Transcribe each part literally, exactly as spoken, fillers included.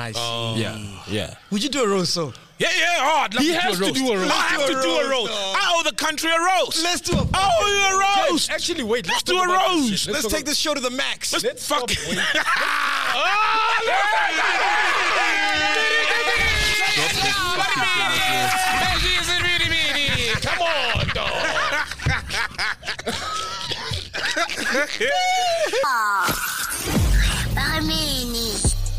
I see. Oh. Yeah, yeah. Would you do a roast, so? Yeah, yeah. Oh, I'd love He to has do a to roast. do a roast. I have Let's to do do a a roast. roast, dog. I owe the country a roast. Let's do a I owe you a roast. Actually, wait. Let's, Let's do talk a about this roast. shit. Let's talk take this show to the max. Let's, Let's fuck. stop. Wait. Come on, dog. Barmeni.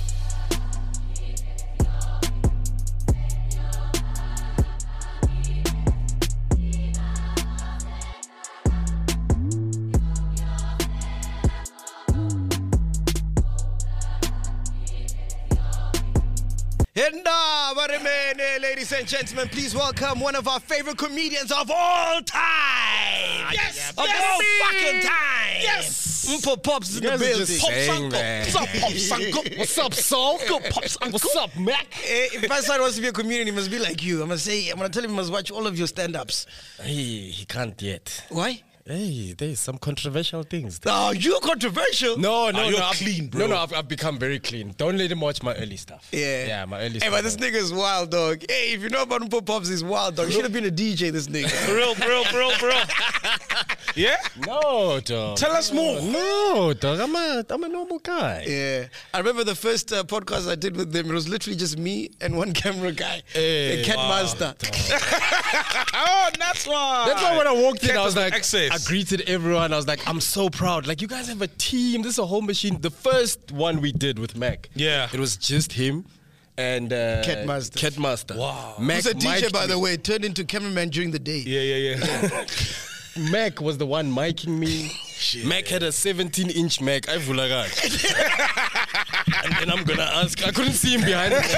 Henda Baremene, ladies and gentlemen, please welcome one of our favorite comedians of all time. Yes, of yes, all me. fucking time. Yes. Mpo Pops in the guys are building. just Pop saying, Sanko. man. What's up, Pop Sanko? What's up, Saul? Pop Sanko. What's up, Mac? Eh, if my son wants to be a comedian, he must be like you. I'm gonna say, I'm gonna tell him he must watch all of your stand-ups. He, he can't yet. Why? Hey, there's some controversial things. Oh, you controversial. No, no, Ah, no. you're I've- clean, bro. No, no, I've, I've become very clean. Don't let him watch my early stuff. Yeah. Yeah, my early Hey, stuff. but this nigga is wild, dog. Hey, if you know about Mpo Pops, he's wild, dog. Should have been a D J, this nigga. For real, for real, for real, for real. Yeah? No, dog. Tell us more. No, dog. I'm a, I'm a normal guy. Yeah, I remember the first uh, podcast I did with them. It was literally just me and one camera guy, Hey, the Cat wow, Master. Oh, that's why. That's why when I walked in, Cat I was of like, excess. I greeted everyone. I was like, I'm so proud. Like, you guys have a team. This is a whole machine. The first one we did with Mac, Yeah. it was just him and uh, Cat Master. Cat Master. Wow. Mac He's a D J, mic'd by me. the way, turned into cameraman during the day. Yeah, yeah, yeah. Mac was the one miking me. Mac had a seventeen inch Mac. I vulaga. And then I'm gonna ask. I couldn't see him behind me.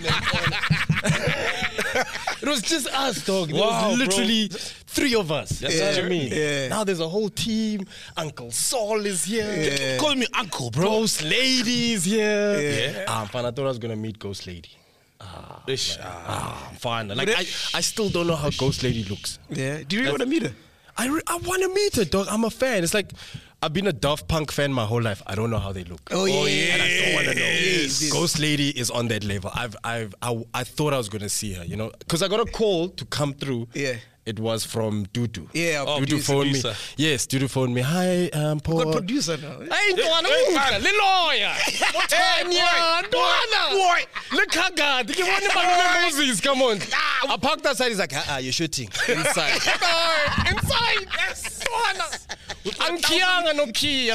It was just us, dog. There Wow, was bro. literally three of us. That's Yeah, what I mean. yeah. Now there's a whole team. Uncle Saul is here. Yeah. Call me uncle, bro. Ghost Lady is here. Yeah. Ah, I'm fine. I thought I was gonna meet Ghost Lady. Ish. Ah. Ah, I'm fine. Like But I, it- I still don't know how Ghost Lady looks. Yeah. Do you really want to meet her? I, re- I want to meet her, dog. I'm a fan. It's like I've been a Daft Punk fan my whole life. I don't know how they look. Oh, yeah. And I don't want to know. Yes, yes. Ghost Lady is on that level. I've, I've, I, I thought I was gonna see her, you know, because I got a call to come through. Yeah. It was from Dudu. Yeah, Oh, Dudu producer, phoned producer. me. Yes, Dudu phoned me. Hi, um, Paul. Got producer now. I ain't doing Hey, the lawyer. Tanya, Dwana. Look how God. You want to Moses? Come on. I parked outside. He's like, ah, ah, you're shooting inside. Inside. Yes. Ankianga no key.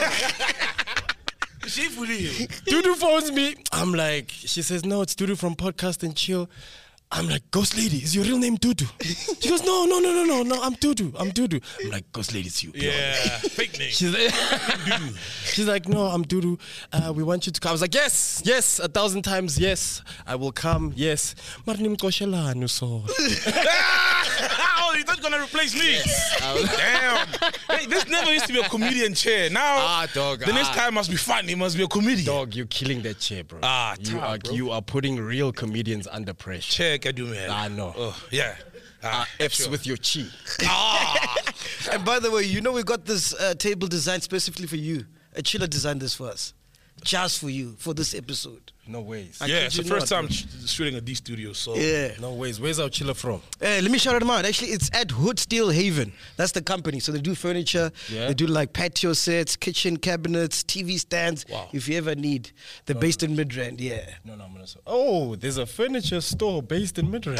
Dudu phones me. I'm like, she says, no, it's Dudu from Podcast and Chill. I'm like, Ghost Lady, is your real name Dudu? She goes, no, no, no, no, no, no, I'm Dudu, I'm Dudu. I'm like, Ghost Lady, it's you. Yeah, fake name. She's like, she's like, no, I'm Dudu. Uh, we want you to come. I was like, yes, yes, a thousand times, yes, I will come, yes. Marnim Koshelanu so. Oh, you're not gonna replace me. Damn. Hey, this never used to be a comedian chair. Now, Ah, dog, the next ah. time must be fun. It must be a comedian. Dog, you're killing that chair, bro. Ah, you time, are bro. you are putting real comedians under pressure. Chair, can do, man. I know. Oh, yeah. Uh, Ah, F's sure. with your chi. Ah. And by the way, you know we got this uh, table designed specifically for you. A chiller designed this for us. Just for you, for this episode. No ways. I Yeah, kid it's the you first not, time bro. sh- shooting a D studio, so. Yeah. No ways. Where's our chiller from? Uh, let me shout them out. Actually, it's at Hood Steel Haven. That's the company. So they do furniture. Yeah. They do like patio sets, kitchen cabinets, T V stands. Wow. If you ever need. They're based in Midrand. Yeah. No, no, I'm gonna say. Oh, there's a furniture store based in Midrand.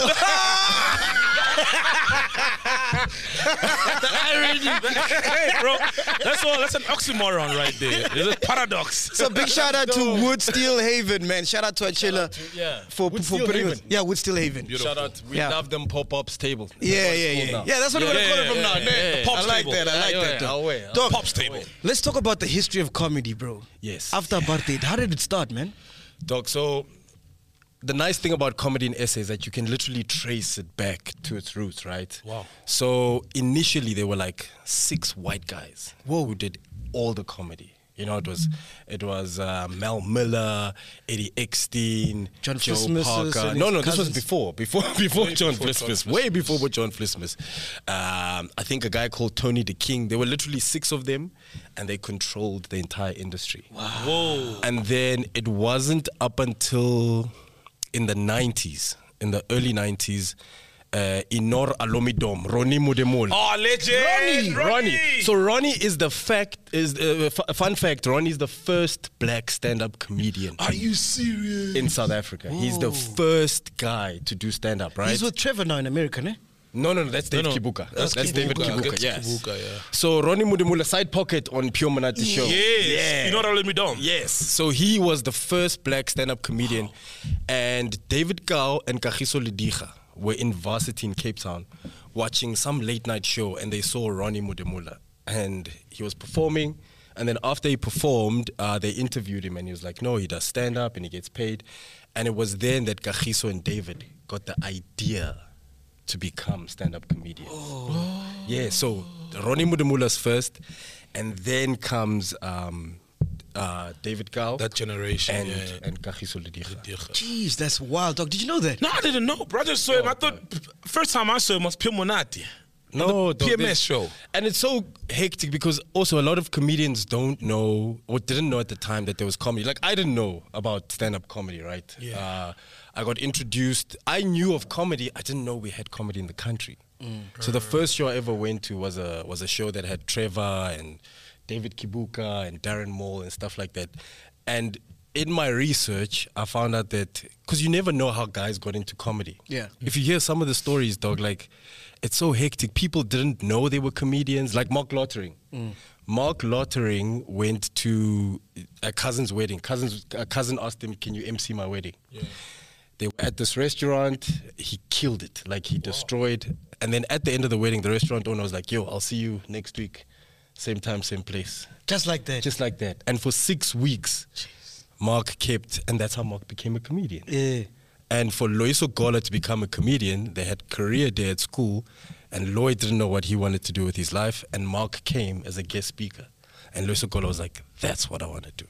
Hey, bro, that's all. That's an oxymoron right there. There's a paradox. So big shout out to Wood Steel Haven, man. Shout out to Achilla to- yeah. for, Wood for Steel putting Haven. this. Yeah, Wood Steel Haven. Shout out. We Yeah. love them pop-ups table. That's Yeah, what it's yeah, called yeah. now. Yeah, that's what we're gonna Yeah, call it yeah, from yeah, now. yeah, man. yeah. Pops I like table. that. I like Yeah, that. yeah, though. I'll wait, I'll Dog, Pops table. let's talk about the history of comedy, bro. Yes. After apartheid, how did it start, man? Dog, so the nice thing about comedy in S A is that you can literally trace it back to its roots, right? Wow. So initially there were like six white guys Whoa. who did all the comedy. You know, it was it was uh, Mel Miller, Eddie Eckstein, John Joe Vlismus Parker. and No, his no, this was cousins. before, before, before John before Vlismus, John way before John Vlismus. Um, I think a guy called Tony the King. There were literally six of them, and they controlled the entire industry. Wow. Whoa. And then it wasn't up until in the nineties, in the early nineties. Uh, Inor Alomidom, Ronnie Mudemol. Oh, legend. Ronnie, Ronnie. So Ronnie is the fact is uh, f- fun fact. Ronnie is the first black stand-up comedian Are you serious? in South Africa. He's the first guy to do stand-up, right? He's with Trevor now in America, ne? no, no, no, that's Dave No, no. Kibuka. That's That's, David Kibuka. Kibuka. That's Yes. Kibuka, yeah. So Ronnie Mudemula side pocket on Pure Monate show. Yes. Yeah. You know what? Let me down. Yes. So he was the first black stand-up comedian, and David Gao and Kagiso Lidiga were in varsity in Cape Town watching some late night show, and they saw Ronnie Mudemula, and he was performing. And then after he performed, uh, they interviewed him, and he was like, no, he does stand-up and he gets paid. And it was then that Kagiso and David got the idea to become stand-up comedians. Oh. Yeah, so Ronnie Mudemula's first, and then comes um, uh, David Gao. That generation, and, yeah. and Kagiso Lidiga. Jeez, that's wild, dog. Did you know that? No, I didn't know, bro. I just saw him. I thought first time I saw him was Pure Monate. No, the dog, P M S this- show. And it's so hectic because also a lot of comedians don't know or didn't know at the time that there was comedy. Like I didn't know about stand-up comedy, right? Yeah. Uh, I got introduced. I knew of comedy. I didn't know we had comedy in the country. So the first show I ever went to was a was a show that had Trevor and David Kibuka and Darren Moll and stuff like that. And in my research, I found out that because you never know how guys got into comedy. Yeah. If you hear some of the stories, dog, like it's so hectic. People didn't know they were comedians. Like Mark Lottering. Mark Lottering went to a cousin's wedding. Cousin's a cousin asked him, "Can you M C my wedding?" Yeah. They were at this restaurant. He killed it. Like he destroyed. And then at the end of the wedding, the restaurant owner was like, "Yo, I'll see you next week, same time, same place." Just like that. Just like that. And for six weeks, Mark kept, and that's how Mark became a comedian. Yeah. And for Loiso Gola to become a comedian, they had career day at school, and Lloyd didn't know what he wanted to do with his life, and Mark came as a guest speaker. And Loiso Gola was like, that's what I want to do.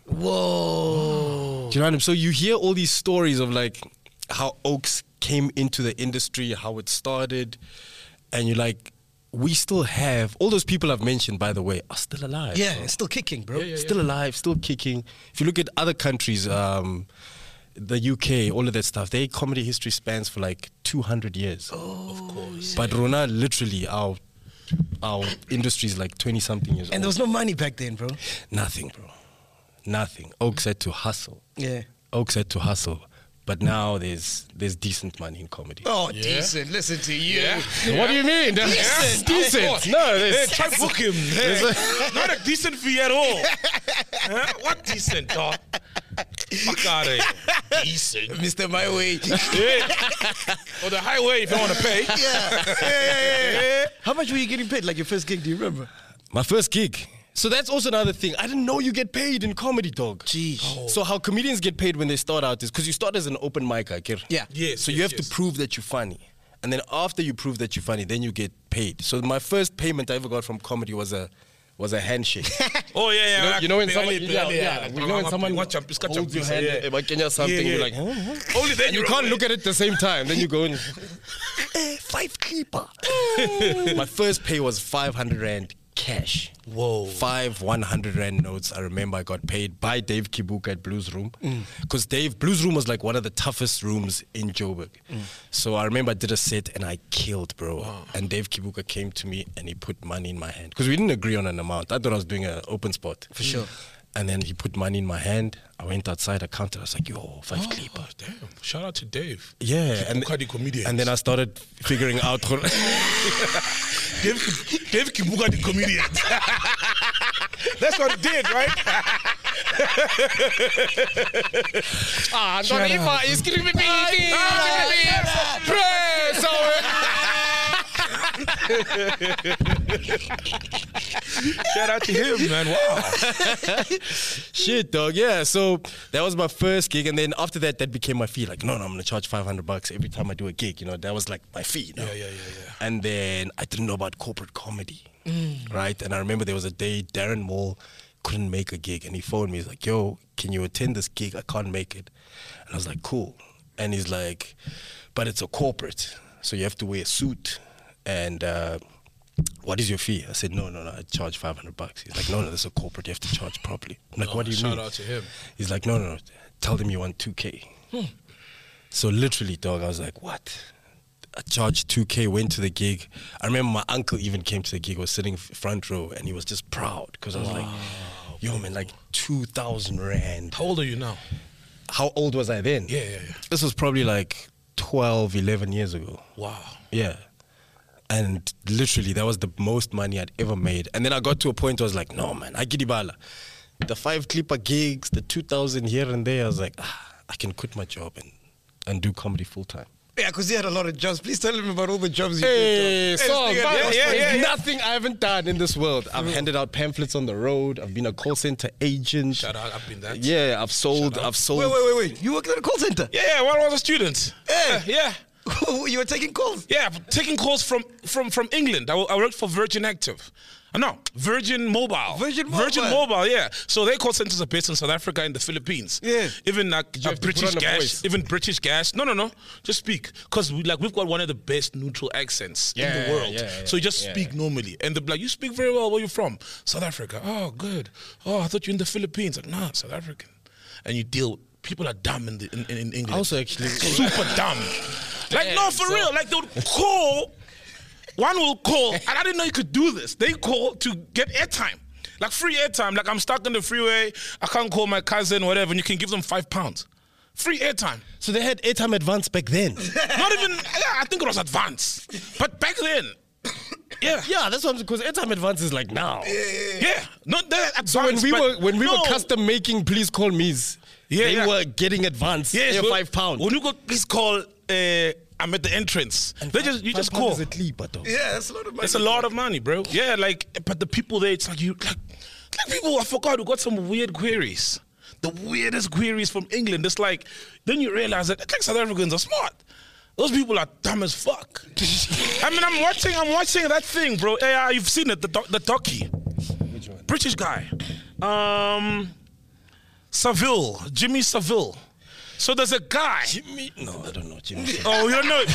Whoa. Do you know what I mean? So you hear all these stories of like how Oaks came into the industry, how it started, and you're like, we still have, all those people I've mentioned, by the way, are still alive. Yeah, bro. it's still kicking, bro. Still alive, still kicking. If you look at other countries, um, the U K, all of that stuff, their comedy history spans for like two hundred years. Oh, Of course. But Rona, literally, our our industry is like twenty something years And there old. was no money back then, bro. Nothing, bro. Nothing. Oaks had to hustle. Yeah. Oaks had to hustle. But now there's there's decent money in comedy. Oh, Yeah. decent. Listen to you. Yeah. What do you mean? Decent. Decent. No, Hey, there's, try to book him. Hey, not a decent fee at all. Huh? What decent, dog? Fuck out of here. Decent. Mister My Way. Yeah. Or the highway if you want to pay. yeah. Yeah, yeah, yeah. How much were you getting paid? Like your first gig, do you remember? my first gig. So that's also another thing. I didn't know you get paid in comedy, dog. Jeez. So how comedians get paid when they start out is because you start as an open micer. Okay? Yeah. Yes. So yes, you have yes. to prove that you're funny. And then after you prove that you're funny, then you get paid. So my first payment I ever got from comedy was a was a handshake. Oh, yeah, yeah. You know, you know when someone, Yeah, yeah, yeah, yeah, you know when someone Watch out, just catch holds up, your please, hand, yeah. eh, like, Kenya something, Yeah, yeah. you're like, huh? huh? Only then And you you're can't away. look at it at the same time. Then you go in, eh, five keeper. My first pay was five hundred rand cash. Whoa. Five one hundred rand notes. I remember I got paid by Dave Kibuka at Blues Room. Because Dave, Blues Room was like one of the toughest rooms in Joburg. So I remember I did a set and I killed, bro. And Dave Kibuka came to me and he put money in my hand. Because we didn't agree on an amount. I thought I was doing an open spot. For sure. And then he put money in my hand. I went outside, I counted. I was like, yo, five Oh, clipper. damn. Shout out to Dave. Yeah. And, Kibuka the comedian. and then I started figuring out. Dave, Dave Kibuka the comedian. That's what he did, right? Ah, Antonifa is giving me Shout out to him, man. Wow. Shit, dog. Yeah. So that was my first gig, and then after that, that became my fee. Like, no, no, I'm gonna charge five hundred bucks every time I do a gig. You know, that was like my fee. You know? Yeah, yeah, yeah, yeah. And then I didn't know about corporate comedy, right? And I remember there was a day Darren Moll couldn't make a gig, and he phoned me. He's like, "Yo, can you attend this gig? I can't make it." And I was like, "Cool." And he's like, "But it's a corporate, so you have to wear a suit. And uh, what is your fee?" I said, "No, no, no. I charge five hundred bucks." He's like, "No, no, this is a corporate. You have to charge properly." I'm like, Oh, "What do you shout mean?" out to him. He's like, "No, no, no. Tell them you want two K." Hmm. So literally, dog, I was like, "What?" I charged two K, went to the gig. I remember my uncle even came to the gig, was sitting front row, and he was just proud because I was like, "Yo, man, like two thousand rand." How old are you now? How old was I then? Yeah, yeah, yeah. This was probably like twelve, eleven years ago. Wow. Yeah. And literally, that was the most money I'd ever made. And then I got to a point where I was like, "No, man, I get ibala." The five clipper gigs, the two thousand here and there, I was like, ah, I can quit my job and, and do comedy full time. Yeah, because he had a lot of jobs. Please tell him about all the jobs you Hey, did. so Yeah, yeah, yeah, yeah, yeah, yeah. nothing I haven't done in this world. I've handed out pamphlets on the road. I've been a call center agent. Shout out, I've been that. Yeah, I've sold. Shout out. I've sold. Wait, wait, wait, wait. You worked at a call center? Yeah, yeah, when I was a student. Hey. Yeah. You were taking calls? Yeah, taking calls from, from, from England. I, I worked for Virgin Active. Uh, No, Virgin Mobile. Virgin Virgin Mobile. Mobile, yeah. So their call centers are based in South Africa and the Philippines. Yeah. Even like uh, have to put British on a Gas. voice. Even British Gas. No, no, no. Just speak. Because we, like, we've got one of the best neutral accents in Yeah, the world. yeah, yeah, so you just yeah, speak yeah. normally. And they're like, you speak very well. Where you from? South Africa. Oh, good. Oh, I thought you're in the Philippines. Like, nah, South African. And you deal... People are dumb in, the, in, in England. Also, actually, Super dumb. Like, no, for real. Like, they would call... One will call, and I didn't know you could do this. They call to get airtime, like free airtime. Like I'm stuck on the freeway, I can't call my cousin, whatever, and you can give them five pounds, free airtime. so they had airtime advance back then. Not even, yeah, I think it was advance, but back then, yeah, Yeah, that's what I'm because airtime advance is like now. yeah, not that advance. So when we but were when we no. were custom making, please call me's. Yeah, they yeah. were getting advance. yes, Yeah, when- five pounds. When you go, please call. Uh, I'm at the entrance. They just you just call. Is a clipper, though. Yeah, that's a lot of money. It's a lot of money, bro. Yeah, like, but the people there, it's like you, like, like people, I forgot, who got some weird queries. The weirdest queries from England. It's like, then you realize that, like, South Africans are smart. Those people are dumb as fuck. I mean, I'm watching, I'm watching that thing, bro. Yeah, you've seen it, the doc, the docu. Which one? British guy. Um, Savile, Jimmy Savile. So there's a guy. Jimmy? No, I don't know. Jimmy. Oh, you don't know it.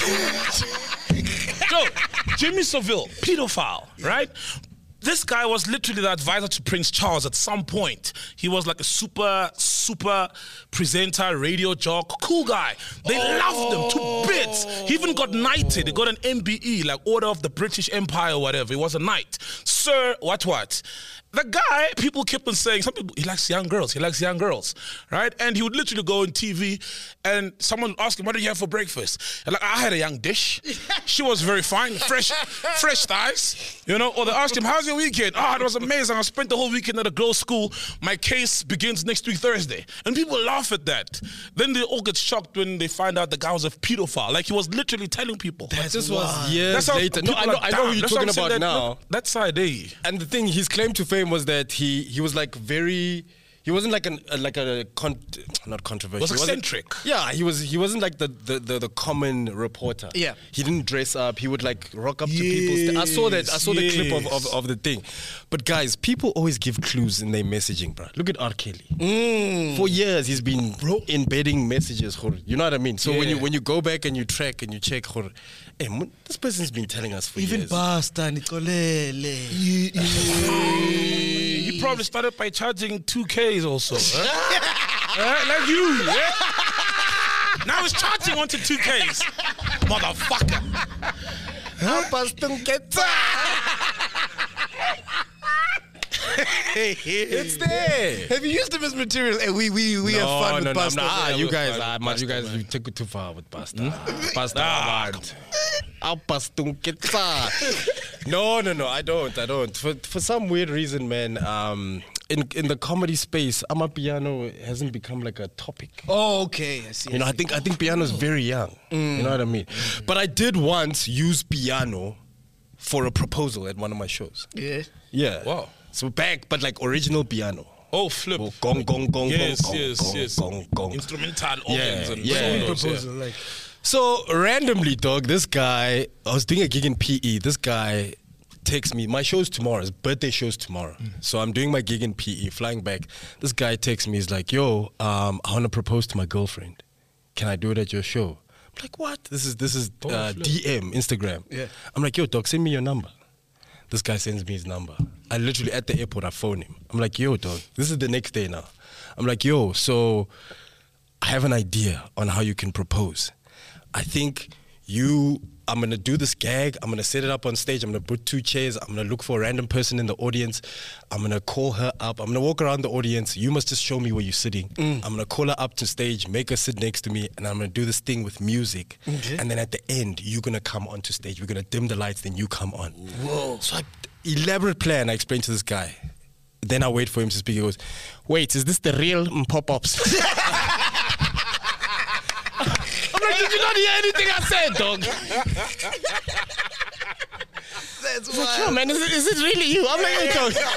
So, Jimmy Savile, pedophile, right? This guy was literally the advisor to Prince Charles at some point. He was like a super, super presenter, radio jock, cool guy. They loved him to bits. He even got knighted. He got an M B E, like Order of the British Empire or whatever. He was a knight. Sir, what, what? The guy, people kept on saying, some people, he likes young girls, he likes young girls, right? And he would literally go on T V and someone would ask him, what did you have for breakfast? And like, I had a young dish. She was very fine, fresh, fresh thighs, you know? Or they asked him, how's your weekend? Oh, it was amazing. I spent the whole weekend at a girls' school. My case begins next week, Thursday. And people laugh at that. Then they all get shocked when they find out the guy was a pedophile. Like he was literally telling people. This was years That's how later. No, people I know, are I know dumb. who you're That's what talking I'm saying, about that- now. That side, eh? And the thing, his claim to fame was that he he was like very. He wasn't like an uh, like a con- not controversial. Was He wasn't- eccentric. Yeah, he was. He wasn't like the the, the, the common reporter. Yeah. he didn't dress up. He would like rock up to people. I saw that. I saw the clip of, of, of the thing. But guys, people always give clues in their messaging, bro. Look at R. Kelly. Mm. For years, he's been Bro. embedding messages. Khor. You know what I mean? So when Yeah. you when you go back and you track and you check, khor, hey, mun- this person's been telling us for Even years. Basta, Nicolele. He probably started by charging two Ks also. Huh? Huh? Like you. Yeah? Now he's charging onto two Ks. Motherfucker. It's there. Have you used him as material? Hey, we we we have fun no, with no, Basta. no, ah, Yeah, you we're guys, fine ah, with man, you Basta, guys, man. you took it too far with pasta. Pasta, Ah, man. I'll pastung ketsa. No, no, no, I don't, I don't. For for some weird reason, man, um, in in the comedy space, Amapiano hasn't become like a topic. Oh, okay. I see. You know, I think I think piano is very young. You know what I mean? But I did once use piano for a proposal at one of my shows. Yeah. Yeah. Wow. So back, but like original piano. Oh, flip. Oh, gong, gong, gong, Yes, gong, yes, gong, yes. gong, gong. Instrumental Yeah, organs and yeah, all yeah. those, Proposal, like. So randomly, dog, this guy, I was doing a gig in P E. This guy texts me. My show's tomorrow. His birthday show's tomorrow. Mm. So I'm doing my gig in P E, flying back. This guy texts me. He's like, yo, um, I want to propose to my girlfriend. Can I do it at your show? I'm like, what? This is this is uh, D M, Instagram. Yeah. I'm like, yo, dog, send me your number. This guy sends me his number. I literally, at the airport, I phone him. I'm like, yo, dog, this is the next day now. I'm like, yo, so I have an idea on how you can propose. I think you, I'm going to do this gag. I'm going to set it up on stage. I'm going to put two chairs. I'm going to look for a random person in the audience. I'm going to call her up. I'm going to walk around the audience. You must just show me where you're sitting. Mm. I'm going to call her up to stage, make her sit next to me, and I'm going to do this thing with music. Okay. And then at the end, you're going to come onto stage. We're going to dim the lights, then you come on. Whoa. So I, elaborate plan, I explained to this guy. Then I wait for him to speak. He goes, wait, is this the real pop-ups? I'm like, did you not hear anything I said, dog? That's like, yo, man, is it, is it really you? I'm like, hey,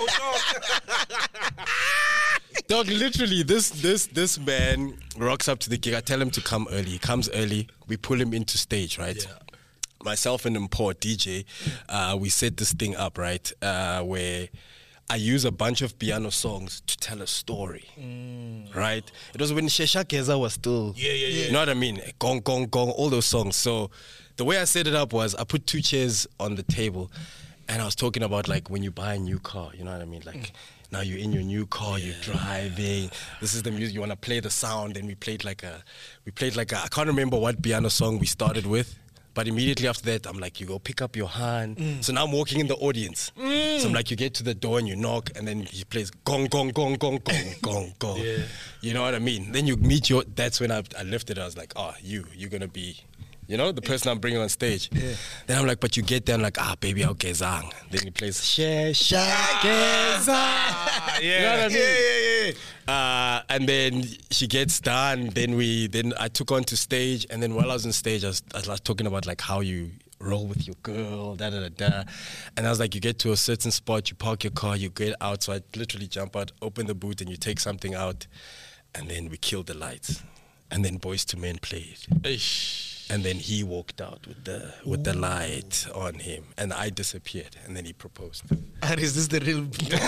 dog. Dog, literally, this this this man rocks up to the gig. I tell him to come early. He comes early. We pull him into stage, right? Yeah. Myself and Import, D J, uh, we set this thing up, right? Uh, where I use a bunch of piano songs to tell a story, mm. right? It was when Shesha Keza was still, yeah, yeah, yeah. You know what I mean? Gong, gong, gong, all those songs. So the way I set it up was I put two chairs on the table, and I was talking about like when you buy a new car, you know what I mean? Like mm. now you're in your new car, yeah. you're driving. This is the music you want to play the sound, and we played like a, we played like a, I can't remember what piano song we started with. But immediately after that, I'm like, you go pick up your hand. Mm. So now I'm walking in the audience. Mm. So I'm like, you get to the door and you knock, and then he plays gong, gong, gong, gong, gong, gong, gong. Yeah. You know what I mean? Then you meet your, that's when I, I lifted it. I was like, oh, you, you're going to be, you know, the person I'm bringing on stage. Yeah. Then I'm like, but you get there, I'm like, ah, baby, okay, zang. Then he plays, she, she, zang. Yeah. You know what I mean? Yeah, yeah, yeah. Uh, and then she gets done. Then we, then I took on to stage, and then while I was on stage, I was, I was talking about like how you roll with your girl, da da da da. And I was like, you get to a certain spot, you park your car, you get out. So I literally jump out, open the boot, and you take something out, and then we killed the lights, and then Boys to Men played. Eish. And then he walked out with the with the light on him, and I disappeared, and then he proposed. And is this the real?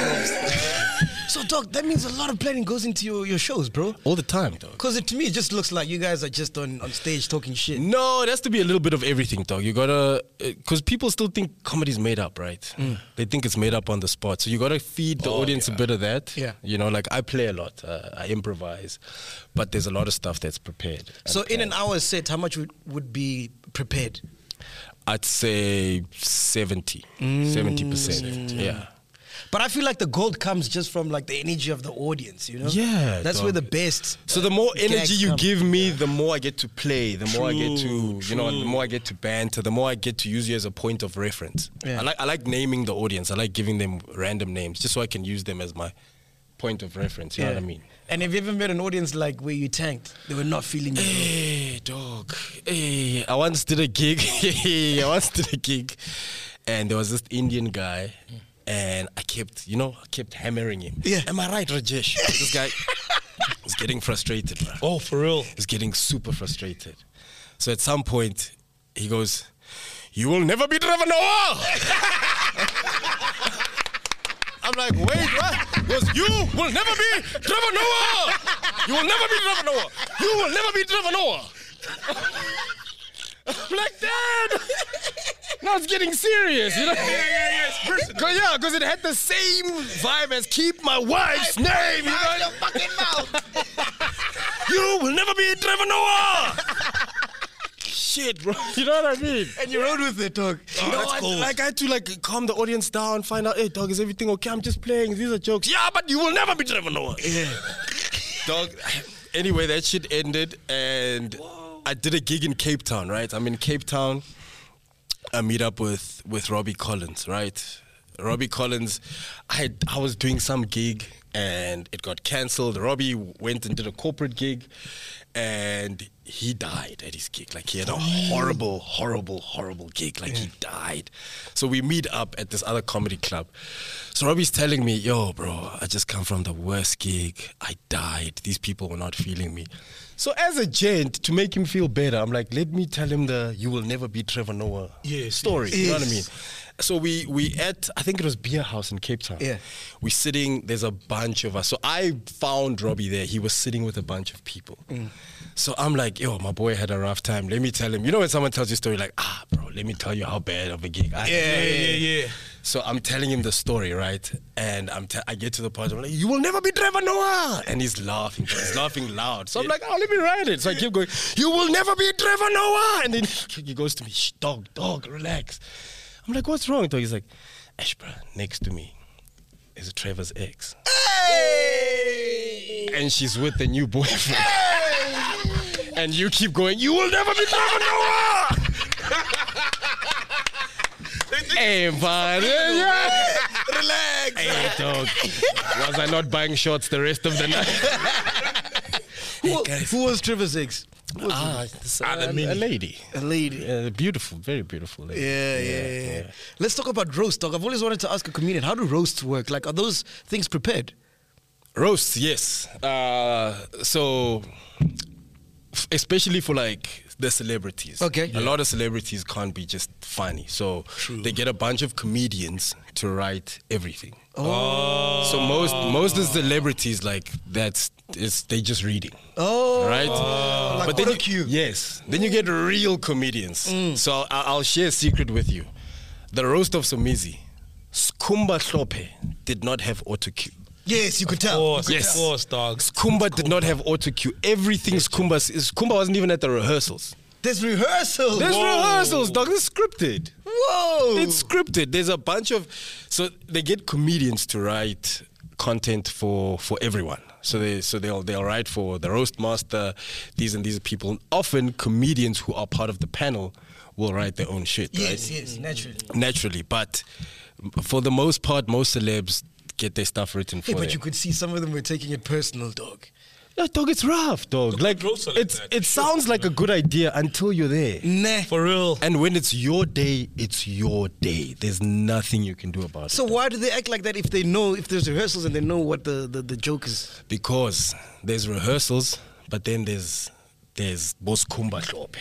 So, dog, that means a lot of planning goes into your, your shows, bro. All the time, dog. Because to me, it just looks like you guys are just on, on stage talking shit. No, it has to be a little bit of everything, dog. You gotta, because people still think comedy's made up, right? Mm. They think it's made up on the spot. So you gotta feed the oh, audience yeah. a bit of that. Yeah. You know, like I play a lot, uh, I improvise, but there's a lot of stuff that's prepared. So in an hour set, how much would, would be prepared? I'd say seventy, mm. seventy percent. Yeah. But I feel like the gold comes just from like the energy of the audience, you know? Yeah. That's dog. where the best. So the more energy you come. give me, the more I get to play, the True, more I get to, you true. know, the more I get to banter, the more I get to use you as a point of reference. Yeah. I like I like naming the audience. I like giving them random names just so I can use them as my point of reference. You yeah. know what I mean? And have you ever met an audience like where you tanked? They were not feeling you. Hey, dog. Hey, I once did a gig. I once did a gig, and there was this Indian guy. And I kept, you know, I kept hammering him. Yeah. Am I right, Rajesh? This guy was getting frustrated, bro. Oh, for real? He's getting super frustrated. So at some point, he goes, you will never be Trevor Noah! I'm like, wait, what? He goes, you will never be Trevor Noah! You will never be Trevor Noah! You will never be Trevor Noah! I'm like, Dad! Now it's getting serious, you know? Yeah, yeah, yeah. It's personal. Yeah, because it had the same vibe as keep my wife's name. You know? Your fucking mouth. You will never be Trevor Noah. Shit, bro. You know what I mean? And you rode with it, dog. Oh, no, that's I, cool. like I had to like calm the audience down, find out, hey, dog, is everything okay? I'm just playing. These are jokes. Yeah, but you will never be Trevor Noah. Yeah. Dog. Anyway, that shit ended, and Whoa. I did a gig in Cape Town, right? I'm in Cape Town. I meet up with, with Robbie Collins, right? Robbie Collins, I had, I was doing some gig and it got cancelled. Robbie went and did a corporate gig, and he died at his gig. Like he had a horrible, horrible, horrible gig. Like he died. So we meet up at this other comedy club. So Robbie's telling me, yo, bro, I just come from the worst gig. I died. These people were not feeling me. So as a gent, to make him feel better, I'm like, let me tell him the you will never be Trevor Noah Yes, story. yes. You know what I Yes. mean? So we we at, I think it was Beer House in Cape Town. Yeah. We're sitting, there's a bunch of us. So I found Robbie there. He was sitting with a bunch of people. So I'm like, yo, my boy had a rough time. Let me tell him. You know when someone tells you a story like, ah, bro, let me tell you how bad of a gig I had. Yeah, yeah, yeah. So I'm telling him the story, right? And I'm te- I get to the part, I'm like, you will never be Trevor Noah. And he's laughing. He's laughing loud. So I'm like, oh, let me write it. So I keep going, you will never be Trevor Noah. And then he goes to me, shh, dog, dog, relax. I'm like, what's wrong, dog? He's like, Ash, bro, next to me is Trevor's ex. Hey! And she's with the new boyfriend. And you keep going, you will never be Trevor Noah. Hey, buddy. Relax. Hey, dog. Was I not buying shots the rest of the night? Who, guys. who was Trevor's ex? Who was Ah, it? this, Ah, the uh, mini. a lady. A lady. Yeah, beautiful, very beautiful lady. Yeah, yeah, yeah, yeah. Let's talk about roast, dog. I've always wanted to ask a comedian, how do roasts work? Like, are those things prepared? Roasts, yes. Uh, so, f- especially for like the celebrities. Okay. A lot of celebrities can't be just funny. So they get a bunch of comedians to write everything. Oh. So most most of the celebrities like that's is they just reading. Oh. Right? Like but then you, auto-cue. yes, then you get real comedians. So I- I'll share a secret with you. The roast of Somizi, Skumba Hlope did not have autocue. Yes, you could Of tell. course, Yes. of course, dog. Skumba did not have autocue. Everything Skumba, Skumba wasn't even at the rehearsals. There's rehearsal. There's Whoa. rehearsals, dog. It's scripted. Whoa. It's scripted. There's a bunch of, so they get comedians to write content for for everyone. So they so they'll they'll write for the roast master, these and these people. Often comedians who are part of the panel will write their own shit. Yes, right? yes, naturally. Naturally, but for the most part, most celebs get their stuff written for Hey, but them. you could see some of them were taking it personal, dog. Yeah, dog, it's rough, dog. Like, roasts are like it's, that. it sounds like a good idea until you're there. Nah. For real. And when it's your day, it's your day. There's nothing you can do about So it. why do they act like that if they know, if there's rehearsals and they know what the, the, the joke is? Because there's rehearsals, but then there's there's Boskumba Hlope.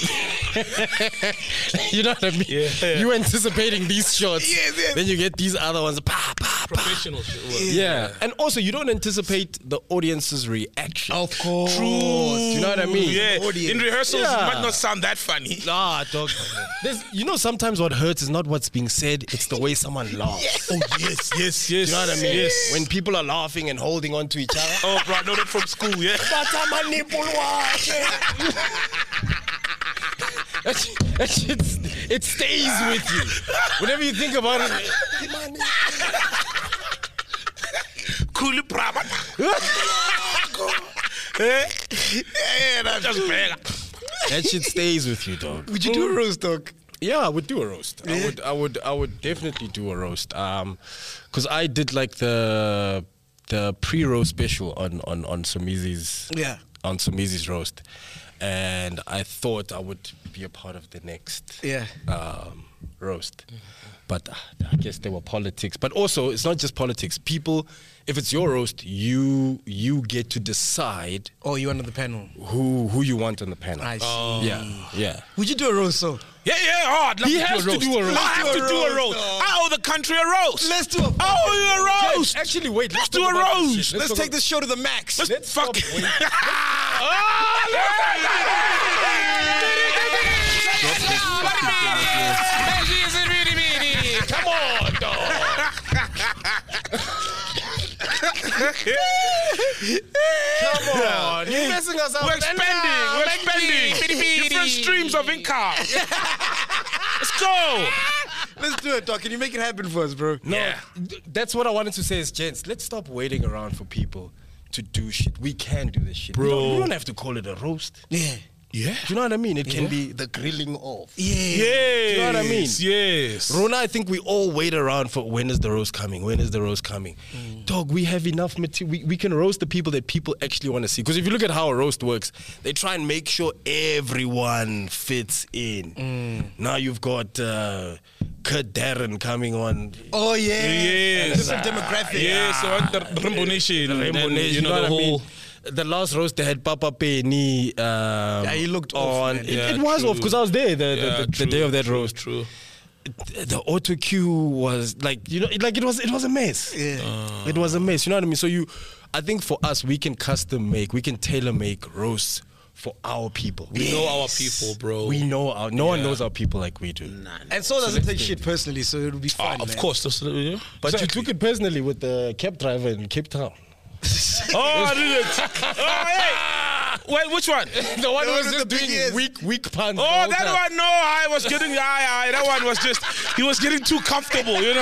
You know what I mean? Yeah. You anticipating these shots. Yes, yes. Then you get these other ones. Pa, pa, pa. Professional shit. Well, Yeah. And also, you don't anticipate the audience's reaction. Of course. Do you know what I mean? Yeah. Audience. In rehearsals, Yeah. it might not sound that funny. Nah, dog. There's, you know, sometimes what hurts is not what's being said, it's the way someone laughs. Oh, yes, yes, yes. You know what I mean? Yes. When people are laughing and holding on to each other. Oh, bro, I know that from school, yeah. That shit, that shit, it stays with you. Whenever you think about it. Cool, brava. Eh? Just bang. That shit stays with you, dog. Would you do a roast, dog? Yeah, I would do a roast. I would, I would, I would definitely do a roast. Um, because I did like the the pre-roast special on on on Somizi's Yeah. on Somizi's roast, and I thought I would be a part of the next Yeah. um, roast. But uh, I guess there were politics. But also, it's not just politics. People, if it's your roast, you you get to decide Oh, you under the panel. who who you want on the panel. I see. Yeah, yeah. Would you do a roast, so? Yeah, yeah, oh, I'd love He to has do a to roast. do a roast. I have Let's to do do a a roast. roast, dog. I owe the country a roast. Let's do a I owe you a roast. Actually, wait. Let's do talk a about this roast. shit. Let's talk take this show to the max. Let's, Let's fuck. stop. Wait. Come on, dog. Come on. You're messing us up. We're expanding. We're expanding. Different streams of income. Let's go. Let's do it, dog. Can you make it happen for us, bro? No, Yeah. th- that's what I wanted to say is, gents, let's stop waiting around for people to do shit. We can do this shit. We Bro. don't, we don't have to call it a roast. Yeah. Yeah. Do you know what I mean? It can Yeah. be the grilling off. Yeah. Yes. Do you know what I mean? Yes. Rona, I think we all wait around for when is the roast coming? When is the roast coming? Mm. Dog, we have enough material. We, we can roast the people that people actually want to see. Because if you look at how a roast works, they try and make sure everyone fits in. Mm. Now you've got uh, Kurt Darren coming on. Oh yeah. Yes. Different demographic. Yeah, so on the Rainbow Nation. The Rainbow and, Nation, you know, what the I whole. mean? The last roast they had Papa Penny. Um, Yeah, he looked off, on. man. It, Yeah, it was true. off because I was there the, the, Yeah, the, the true, day of that true, roast. True. The auto cue was like, you know, it, like it was it was a mess. Yeah. It was a mess. You know what I mean? So you, I think for us, we can custom make, we can tailor make roasts for our people. We know our people, bro. We know our. No one Yeah. knows our people like we do. And so doesn't take shit personally, so it'll be Ah, fun. of man. course. That's, yeah. But Exactly. you took it personally with the cab driver in Cape Town. Oh, I did it. Oh, hey. Wait, which one? The one The who was one with just the big doing ears. weak, weak puns. Oh, the whole that time. one, no, I was getting, I, I, that one was just, he was getting too comfortable, you know.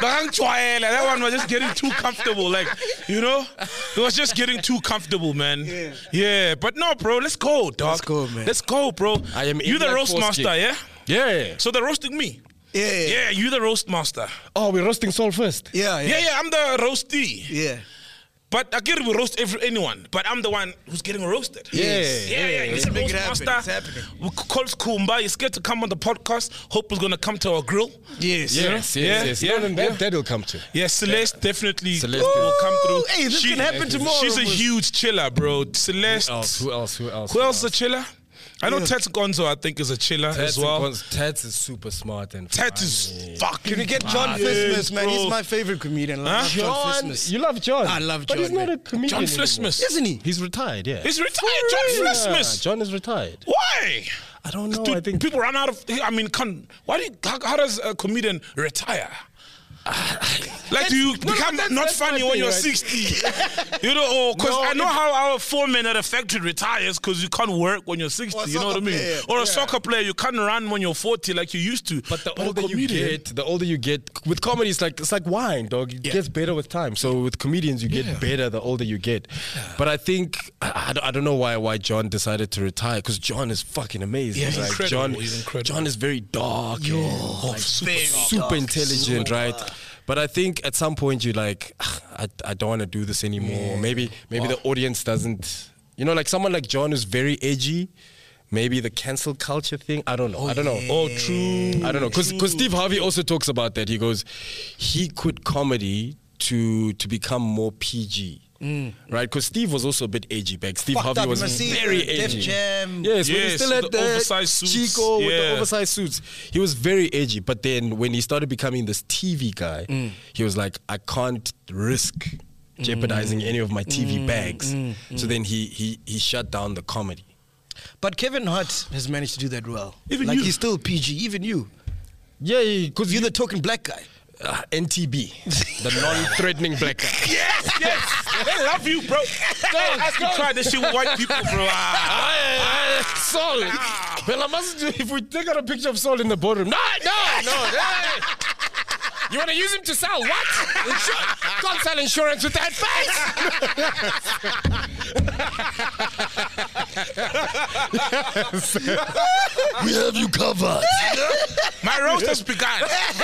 That one was just getting too comfortable, like, you know. It was just getting too comfortable, man. Yeah. Yeah, but no, bro, let's go, dog. Let's go, man. Let's go, bro. I am in You the like roast master, foreskin. yeah? Yeah. So they're roasting me. Yeah. Yeah. Yeah, you the roast master. Oh, we're roasting Saul first. Yeah. Yeah, yeah, I'm the roastee. Yeah. But I get it, we roast every, anyone, but I'm the one who's getting roasted. Yeah, yeah, yeah, yeah. He's let's a make roast it happen. master. It's happening. We call Kumba. He's scared to come on the podcast. Hope is gonna come to our grill. Yes. Yeah. Yes, yes, Yeah, yes. yeah, No, no, that, yeah. that'll come to. Yeah, Celeste definitely Celeste will come through. Hey, this can happen tomorrow. She's a huge chiller, bro. Celeste. Who else? Who else? Who else? Who else is a chiller? I know Yeah. Tats Gonzo, I think, is a chiller as Tats well. Tats Tats is super smart and Tats funny. is fucking. Can we get John bad, Flismus, man? bro. He's my favorite comedian. I love John, John, Flismus. you love John. I love but he's John, not man. a comedian. John anymore. Flismus. Isn't he? He's retired. Yeah. He's retired. John Yeah, Flismus. John is retired. Why? I don't know. Dude, I think people run out of. I mean, can, why do you, how, how does a comedian retire? Like, do you no, become that's- not that's my funny when thing, you're right? sixty? You know, because No, I know it- how our foreman at a factory retires because you can't work when you're sixty. Or a You know what I soccer mean? player. Or a Yeah. soccer player, you can't run when you're forty like you used to. But the a older you comedian- get, the older you get. With comedy, it's like it's like wine, dog. It Yeah. gets better with time. So with comedians, you get Yeah. better the older you get. But I think I, I don't- I don't know why why John decided to retire because John is fucking amazing. Yeah, he's right? incredible. John, He's incredible. John is very dark. and, Oh, like, super very dark. super dark, intelligent, super. right? But I think at some point you're like, "Ah, I, I don't want to do this anymore. Maybe maybe the audience doesn't, you know, like someone like John is very edgy. Maybe the cancel culture thing. I don't know. I don't know. Oh, true. I don't know. Because Steve Harvey also talks about that. He goes, he quit comedy to to become more P G. Right, because Steve was also a bit edgy back. Steve Fucked Harvey up, was you must see very the Def edgy. Jam. Yes, when he Yes, still with had the the oversized suits. Chico with the Yeah. oversized suits. He was very edgy. But then when he started becoming this T V guy, Mm. he was like, I can't risk jeopardizing any of my T V Mm. bags. So then he he he shut down the comedy. But Kevin Hart has managed to do that well. Even like you. he's still P G. Even you. Yeah, because You're the token black guy. uh, N T B, the non-threatening black guy. Yes, yes. They love you, bro. Go, I can try this shit with white people, bro. Ah. Saul. Well, I must do, if we take out a picture of Saul in the boardroom. No, no, no. Hey. You want to use him to sell what? Insur- Can't sell insurance with that face. We have you covered. My roast has begun.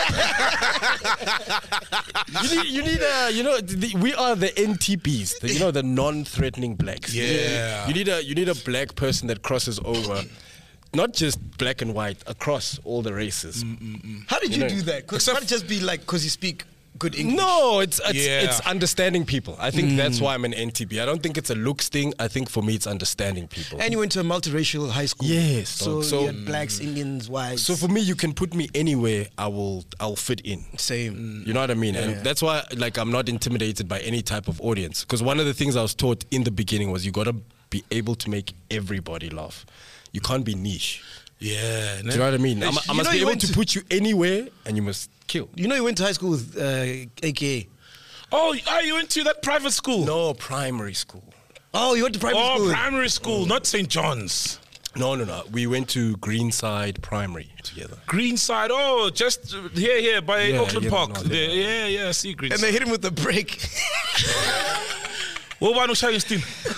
You need, you need a, you know, the, we are the N T Ps, the, you know, the non-threatening blacks. Yeah. You need a, you need a black person that crosses over, not just black and white, across all the races. How did you, know, do that? Because it can't just be like because you speak good English. No, it's it's, Yeah. it's understanding people. I think that's why I'm an N T B. I don't think it's a looks thing. I think for me, it's understanding people. And you went to a multiracial high school. Yes, So, dog. So- you had blacks, Indians, whites. So for me, you can put me anywhere. I will. I'll fit in. same. You know what I mean? And that's why, like, I'm not intimidated by any type of audience. Because one of the things I was taught in the beginning was you gotta be able to make everybody laugh. You can't be niche. Yeah. Do you know what I mean? I'm, I You must know be you able went to to- put you anywhere, and you must kill. You know, you went to high school with uh, A K A. Oh, oh, you went to that private school? No, primary school. Oh, you went to private Oh, school. primary school, not Saint John's. No, no, no. We went to Greenside Primary together. Greenside, oh, just uh, here, here by Yeah, Auckland yeah, Park. no, Yeah, yeah. yeah, yeah, I see and Greenside. they hit him with the break. What about Ushaya still?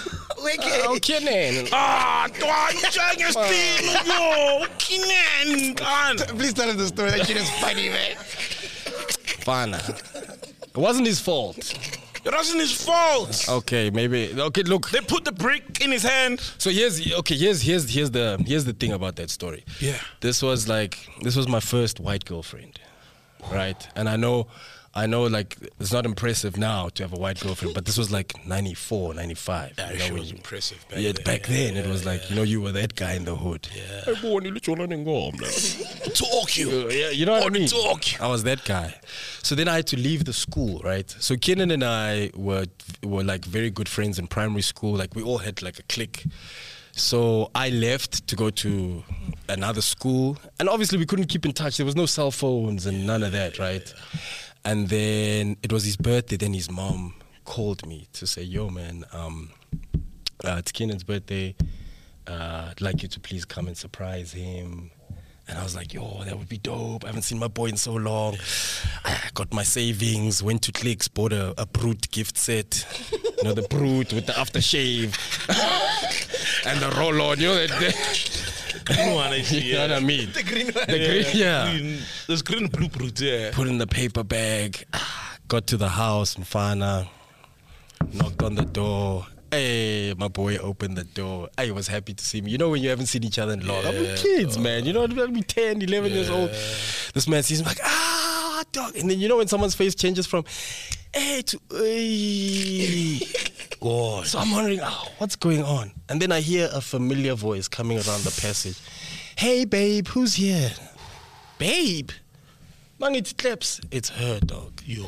Wicked. Oh, Kenan. Ah, Dwan, Jaggers, yo, Kenan, Dwan. Please tell us the story. That shit is funny, man. Fana. It wasn't his fault. It wasn't his fault. Okay, maybe. Okay, look. They put the brick in his hand. So here's okay. Here's here's here's the here's the thing about that story. Yeah. This was like this was my first white girlfriend, right? And I know, I know, like it's not impressive now to have a white girlfriend, but this was like ninety-four, ninety-five. Yeah, you she know, was when you- impressive back yeah, then. back Yeah, then it yeah, was like you know you were that guy in the hood. Yeah. Yeah, Talk you. you know what I Wanna mean. talk. I was that guy. So then I had to leave the school, right? So Kenan and I were were like very good friends in primary school. Like we all had like a clique. So I left to go to another school, and obviously we couldn't keep in touch. There was no cell phones and none of that, right? And then it was his birthday. Then his mom called me to say, "Yo, man, um, uh, it's Kenan's birthday. Uh, I'd like you to please come and surprise him." And I was like, yo, that would be dope. I haven't seen my boy in so long. I got my savings, went to Clicks, bought a, a Brute gift set. You know, the Brute with the aftershave. And the roll-on, you know, that, that, Green one, actually, you know what I mean? The green one. The green, yeah. Green, there's green blue brute, yeah. Put in the paper bag. Got to the house, Mfana. Knocked on the door. Hey, my boy opened the door. I was happy to see me. You know when you haven't seen each other in long. I mean, kids, man. You know, I'll be ten, eleven years old. This man sees me like, ah, dog. And then you know when someone's face changes from, hey, to, hey. God. So I'm wondering, oh, what's going on? And then I hear a familiar voice coming around the passage. Hey, babe, who's here? Babe? Man, it's Kleps. It's her, dog. Yo.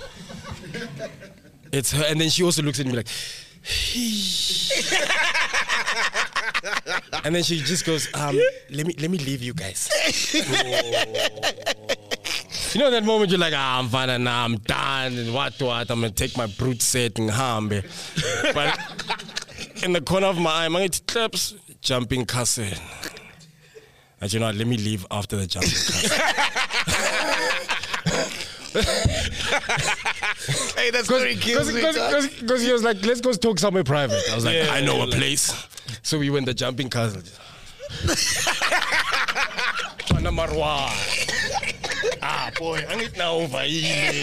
It's her. And then she also looks at me like, and then she just goes, um, let me let me leave you guys. You know that moment you're like, ah, I'm fine now, I'm done, and what what, I'm gonna take my Brute set and hambe. But in the corner of my eye, my it claps, jumping castle. And you know what, let me leave after the jumping castle. Hey, that's very cute. Because he was like, let's go talk somewhere private. I was like, Yeah, I know yeah, a like- place. So we went the jumping castle. Number one. Ah, boy, I need now over here.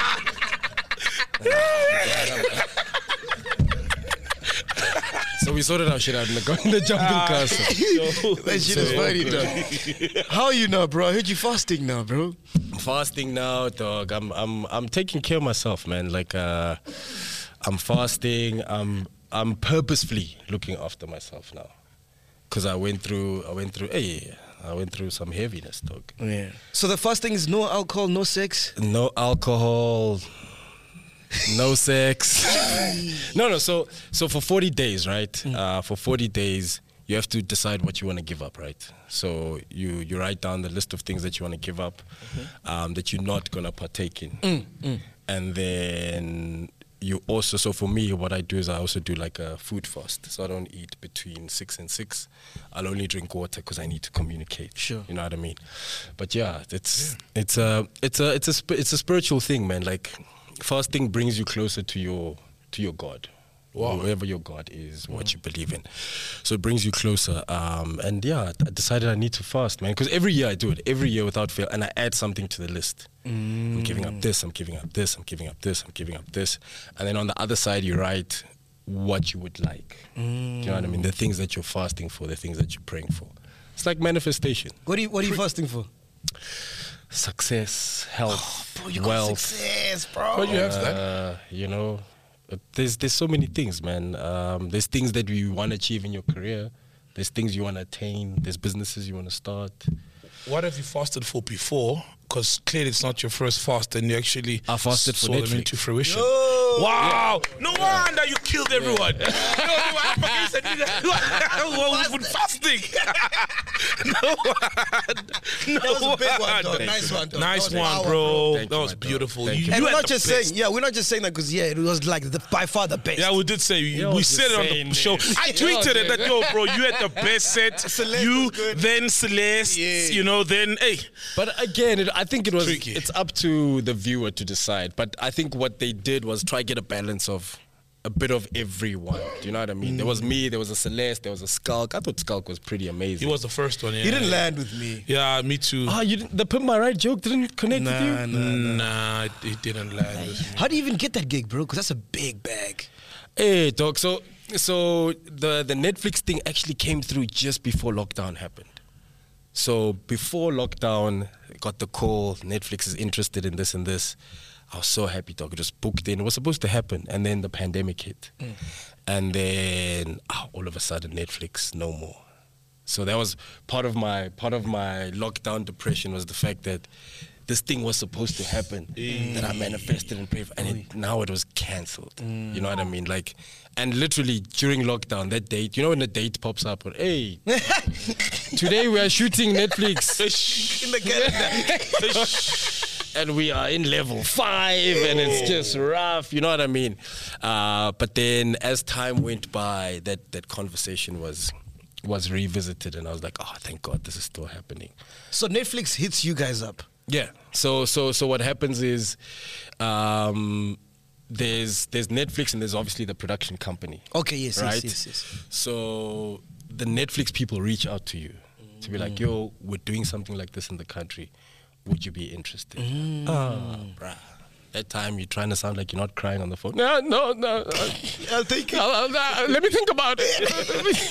So we sorted our shit out in the, in the jumping castle. That shit is funny, dog. How are you now, bro? I heard you fasting now, bro. I'm fasting now, dog. I'm I'm I'm taking care of myself, man. Like uh, I'm fasting. I'm I'm purposefully looking after myself now, cause I went through I went through hey I went through some heaviness, dog. Yeah. So the fasting is no alcohol, no sex. No alcohol, no sex. no, no. So so for forty days, right? Mm. Uh, for forty days, you have to decide what you want to give up, right? So you you write down the list of things that you want to give up, mm-hmm. um, that you're not gonna partake in, Mm, mm. and then you also. So for me, what I do is I also do like a food fast. So I don't eat between six and six. I'll only drink water because I need to communicate. Sure. You know what I mean? But yeah, it's yeah. it's a it's a it's a sp- it's a spiritual thing, man. Like fasting brings you closer to your to your God. Wow. Whoever your God is, what you believe in. So it brings you closer. Um, and yeah, I decided I need to fast, man. Because every year I do it, every year without fail. And I add something to the list. Mm. I'm giving up this, I'm giving up this, I'm giving up this, I'm giving up this. And then on the other side, you write what you would like. Mm. Do you know what I mean? The things that you're fasting for, the things that you're praying for. It's like manifestation. What are you, what are you fasting for? Success, health, Oh, bro, you wealth. got success, bro. What you have that? Uh, you know, uh, there's there's so many things, man. Um, there's things that you want to achieve in your career. There's things you want to attain. There's businesses you want to start. What have you fasted for before? Because clearly it's not your first fast, and you actually I fasted for saw them Netflix. into fruition. Yo. Wow! No wonder you killed everyone. No, I said, well, with fasting. no one. No That was a big one, dog. wonder. Nice one, dog. Nice That was one, power, bro. Thank that you, was my dog. beautiful. Thank You, you. And you we're had not the just best. saying, yeah, we're not just saying that because, yeah, it was like the, by far the best. Yeah, we did say, Yeah, we was said it on saying the show. this. I tweeted it that, yo, bro, you had the best set. Celeste you, was good. then Celeste, Yeah. you know, then, hey. But again, it, I think it was. Tricky. It's up to the viewer to decide. But I think what they did was try get a balance of a bit of everyone. Do you know what I mean? Mm. There was me, there was a Celeste, there was a Skulk. I thought Skulk was pretty amazing. He was the first one, yeah. He didn't land with me. Yeah, me too. Ah, you didn't, the Pimp My Ride joke didn't connect nah, with you? Nah, nah, nah. Nah, it didn't land with me. How do you even get that gig, bro? Because that's a big bag. Hey, dog. So, so the, the Netflix thing actually came through just before lockdown happened. So before lockdown, got the call, Netflix is interested in this and this. I was so happy, dog. It was booked in. It was supposed to happen. And then the pandemic hit. Mm. And then oh, all of a sudden, Netflix, no more. So that was part of my part of my lockdown depression, was the fact that this thing was supposed to happen, mm. that I manifested and prayed for, and it, now it was cancelled. Mm. You know what I mean? Like, and literally during lockdown, that date, you know when the date pops up, or, hey, today we are shooting Netflix. In the calendar. And we are in level five, and it's just rough. You know what I mean? Uh, but then, as time went by, that that conversation was was revisited, and I was like, oh, thank God, this is still happening. So Netflix hits you guys up. Yeah. So so so what happens is, um, there's there's Netflix, and there's obviously the production company. Okay. Yes. Right? Yes. Yes. Yes. So the Netflix people reach out to you mm. to be like, yo, we're doing something like this in the country. Would you be interested? Mm. Oh, bruh. That time you're trying to sound like you're not crying on the phone. No, no, no. I'll take it. I'll, I'll, I'll, let me think about it.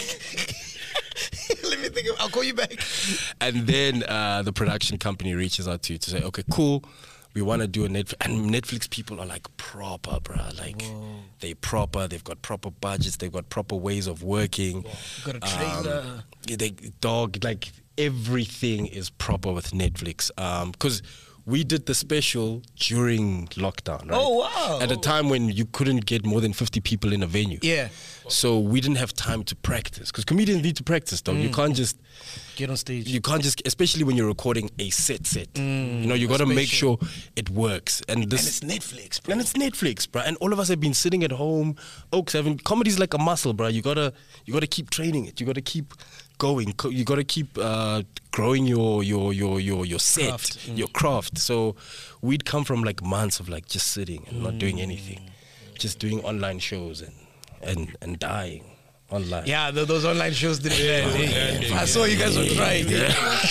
Let me think. Of, I'll call you back. And then uh, the production company reaches out to you to say, okay, cool. We want to do a Netflix. And Netflix people are like proper, bruh. Like, whoa. They proper. They've got proper budgets. They've got proper ways of working. Whoa. Got a trailer. Um, they, dog, like, everything is proper with Netflix. Because um, we did the special during lockdown, right? Oh, wow. At a time when you couldn't get more than fifty people in a venue. Yeah. So we didn't have time to practice. Because comedians need to practice, dog. Mm. You can't just... Get on stage. You can't just... Especially when you're recording a set set. Mm, you know, you got to make sure it works. And this... And it's Netflix, bro. And it's Netflix, bro. And all of us have been sitting at home. Oaks having... Comedy's like a muscle, bro. You got to you gotta keep training it. You got to keep... going you got to keep uh, growing your your your your your set craft. Mm. your craft. So we'd come from like months of like just sitting and mm. not doing anything, just doing online shows and and and dying online. Yeah, th- those online shows didn't yeah, yeah, yeah, yeah, I saw you guys were trying. Yeah.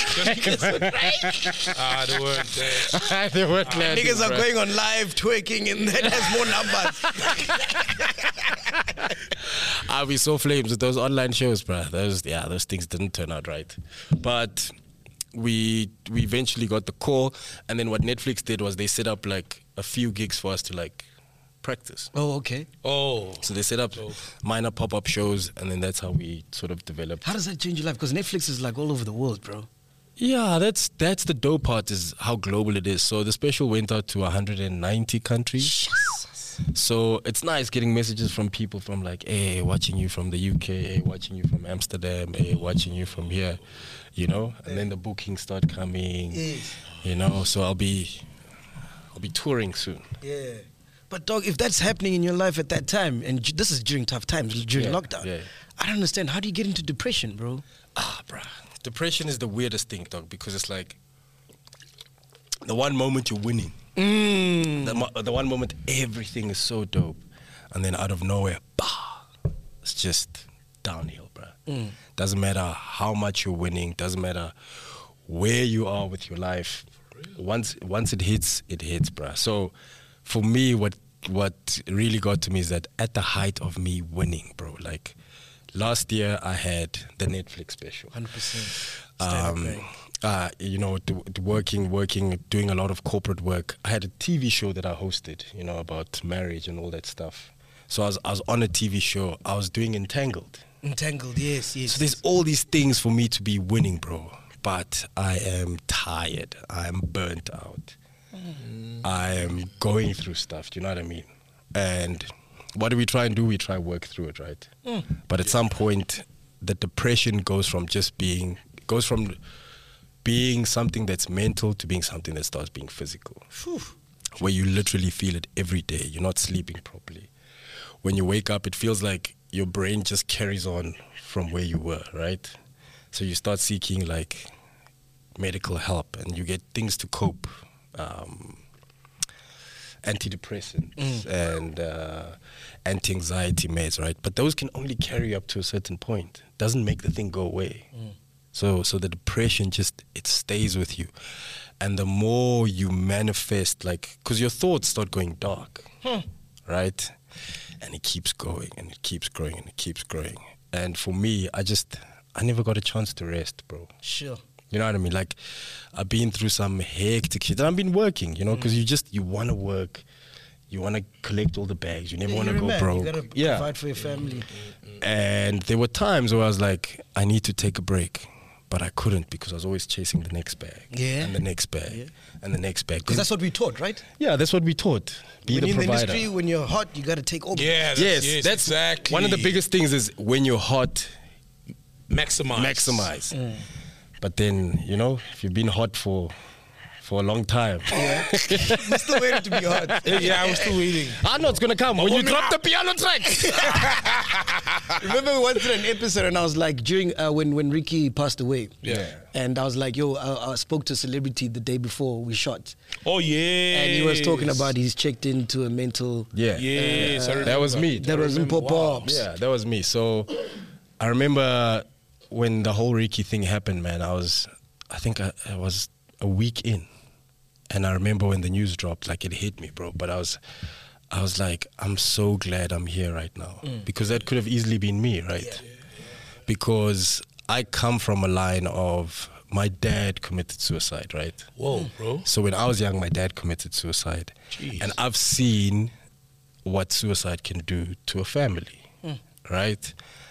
Ah, they weren't there. They weren't ah, landing, niggas are bro. going on live twerking, and that has more numbers. I'll be so flames with those online shows, bro. Those, yeah, those things didn't turn out right. But we we eventually got the call, and then what Netflix did was they set up like a few gigs for us to like practice. Oh, okay. Oh. So they set up so. minor pop-up shows, and then that's how we sort of developed. How does that change your life? Because Netflix is like all over the world, bro. Yeah, that's that's the dope part, is how global it is. So the special went out to one hundred ninety countries. Yes. So it's nice getting messages from people from like, hey, watching you from the U K, hey, watching you from Amsterdam, hey, watching you from here, you know. And then the bookings start coming, yes. you know. So I'll be, I'll be touring soon. Yeah, but dog, if that's happening in your life at that time, and this is during tough times, during yeah, lockdown, yeah. I don't understand. How do you get into depression, bro? Ah, bruh. Depression is the weirdest thing, dog, because it's like the one moment you're winning. Mm. The, mo- the one moment everything is so dope, and then out of nowhere, bah, it's just downhill, bro. Mm. Doesn't matter how much you're winning, doesn't matter where you are with your life. Once once it hits, it hits, bro. So for me, what what really got to me is that at the height of me winning, bro, like last year I had the Netflix special. one hundred percent. Um, uh, you know, d- d- working, working, doing a lot of corporate work. I had a T V show that I hosted, you know, about marriage and all that stuff. So I was, I was on a T V show. I was doing Entangled. Entangled, yes, yes. So there's all these things for me to be winning, bro. But I am tired. I am burnt out. Mm. I am going through stuff. Do you know what I mean? And what do we try and do? We try work through it, right? Mm. But at some point, the depression goes from just being, goes from being something that's mental to being something that starts being physical. Whew. Where you literally feel it every day. You're not sleeping properly. When you wake up, it feels like your brain just carries on from where you were, right? So you start seeking like medical help, and you get things to cope. Um, antidepressants Mm. and uh, anti-anxiety meds, right? But those can only carry you up to a certain point. Doesn't make the thing go away. Mm. So, so the depression just, it stays with you. And the more you manifest, like, because your thoughts start going dark, Hmm. right? And it keeps going and it keeps growing and it keeps growing. And for me, I just, I never got a chance to rest, bro. Sure. You know what I mean? Like, I've been through some hectic shit. And I've been working, you know, because you just, you want to work. You want to collect all the bags. You never Yeah, want to you're a go man. broke. You gotta yeah. provide for your family. And there were times where I was like, I need to take a break. But I couldn't because I was always chasing the next bag. Yeah. And the next bag. Yeah. And the next bag. Because that's what we taught, right? Yeah, that's what we taught. Be when the you're in the provider. industry, when you're hot, you got to take over. Yeah, that's, Yes, yes, that's exactly. one of the biggest things is when you're hot, Maximize. maximize. Mm. But then, you know, if you've been hot for for a long time. Yeah. We're still waiting to be hot. Yeah, I'm still waiting. I know it's going to come when you warming drop up. the piano track. Remember we went through an episode and I was like, during uh, when, when Ricky passed away. Yeah. And I was like, yo, I, I spoke to a celebrity the day before we shot. Oh, yeah. And he was talking about he's checked into a mental... Yeah. Yes, I That remember. was me. That was in remember. Pop-Ups. Yeah, that was me. So I remember when the whole Ricky thing happened, man, I was, I think I, I was a week in. And I remember when the news dropped, like it hit me, bro. But I was, I was like, I'm so glad I'm here right now. Mm. Because that could have easily been me, right? Yeah. Because I come from a line of, my dad committed suicide, right? Whoa, bro. So when I was young, my dad committed suicide. Jeez. And I've seen what suicide can do to a family, Mm. right?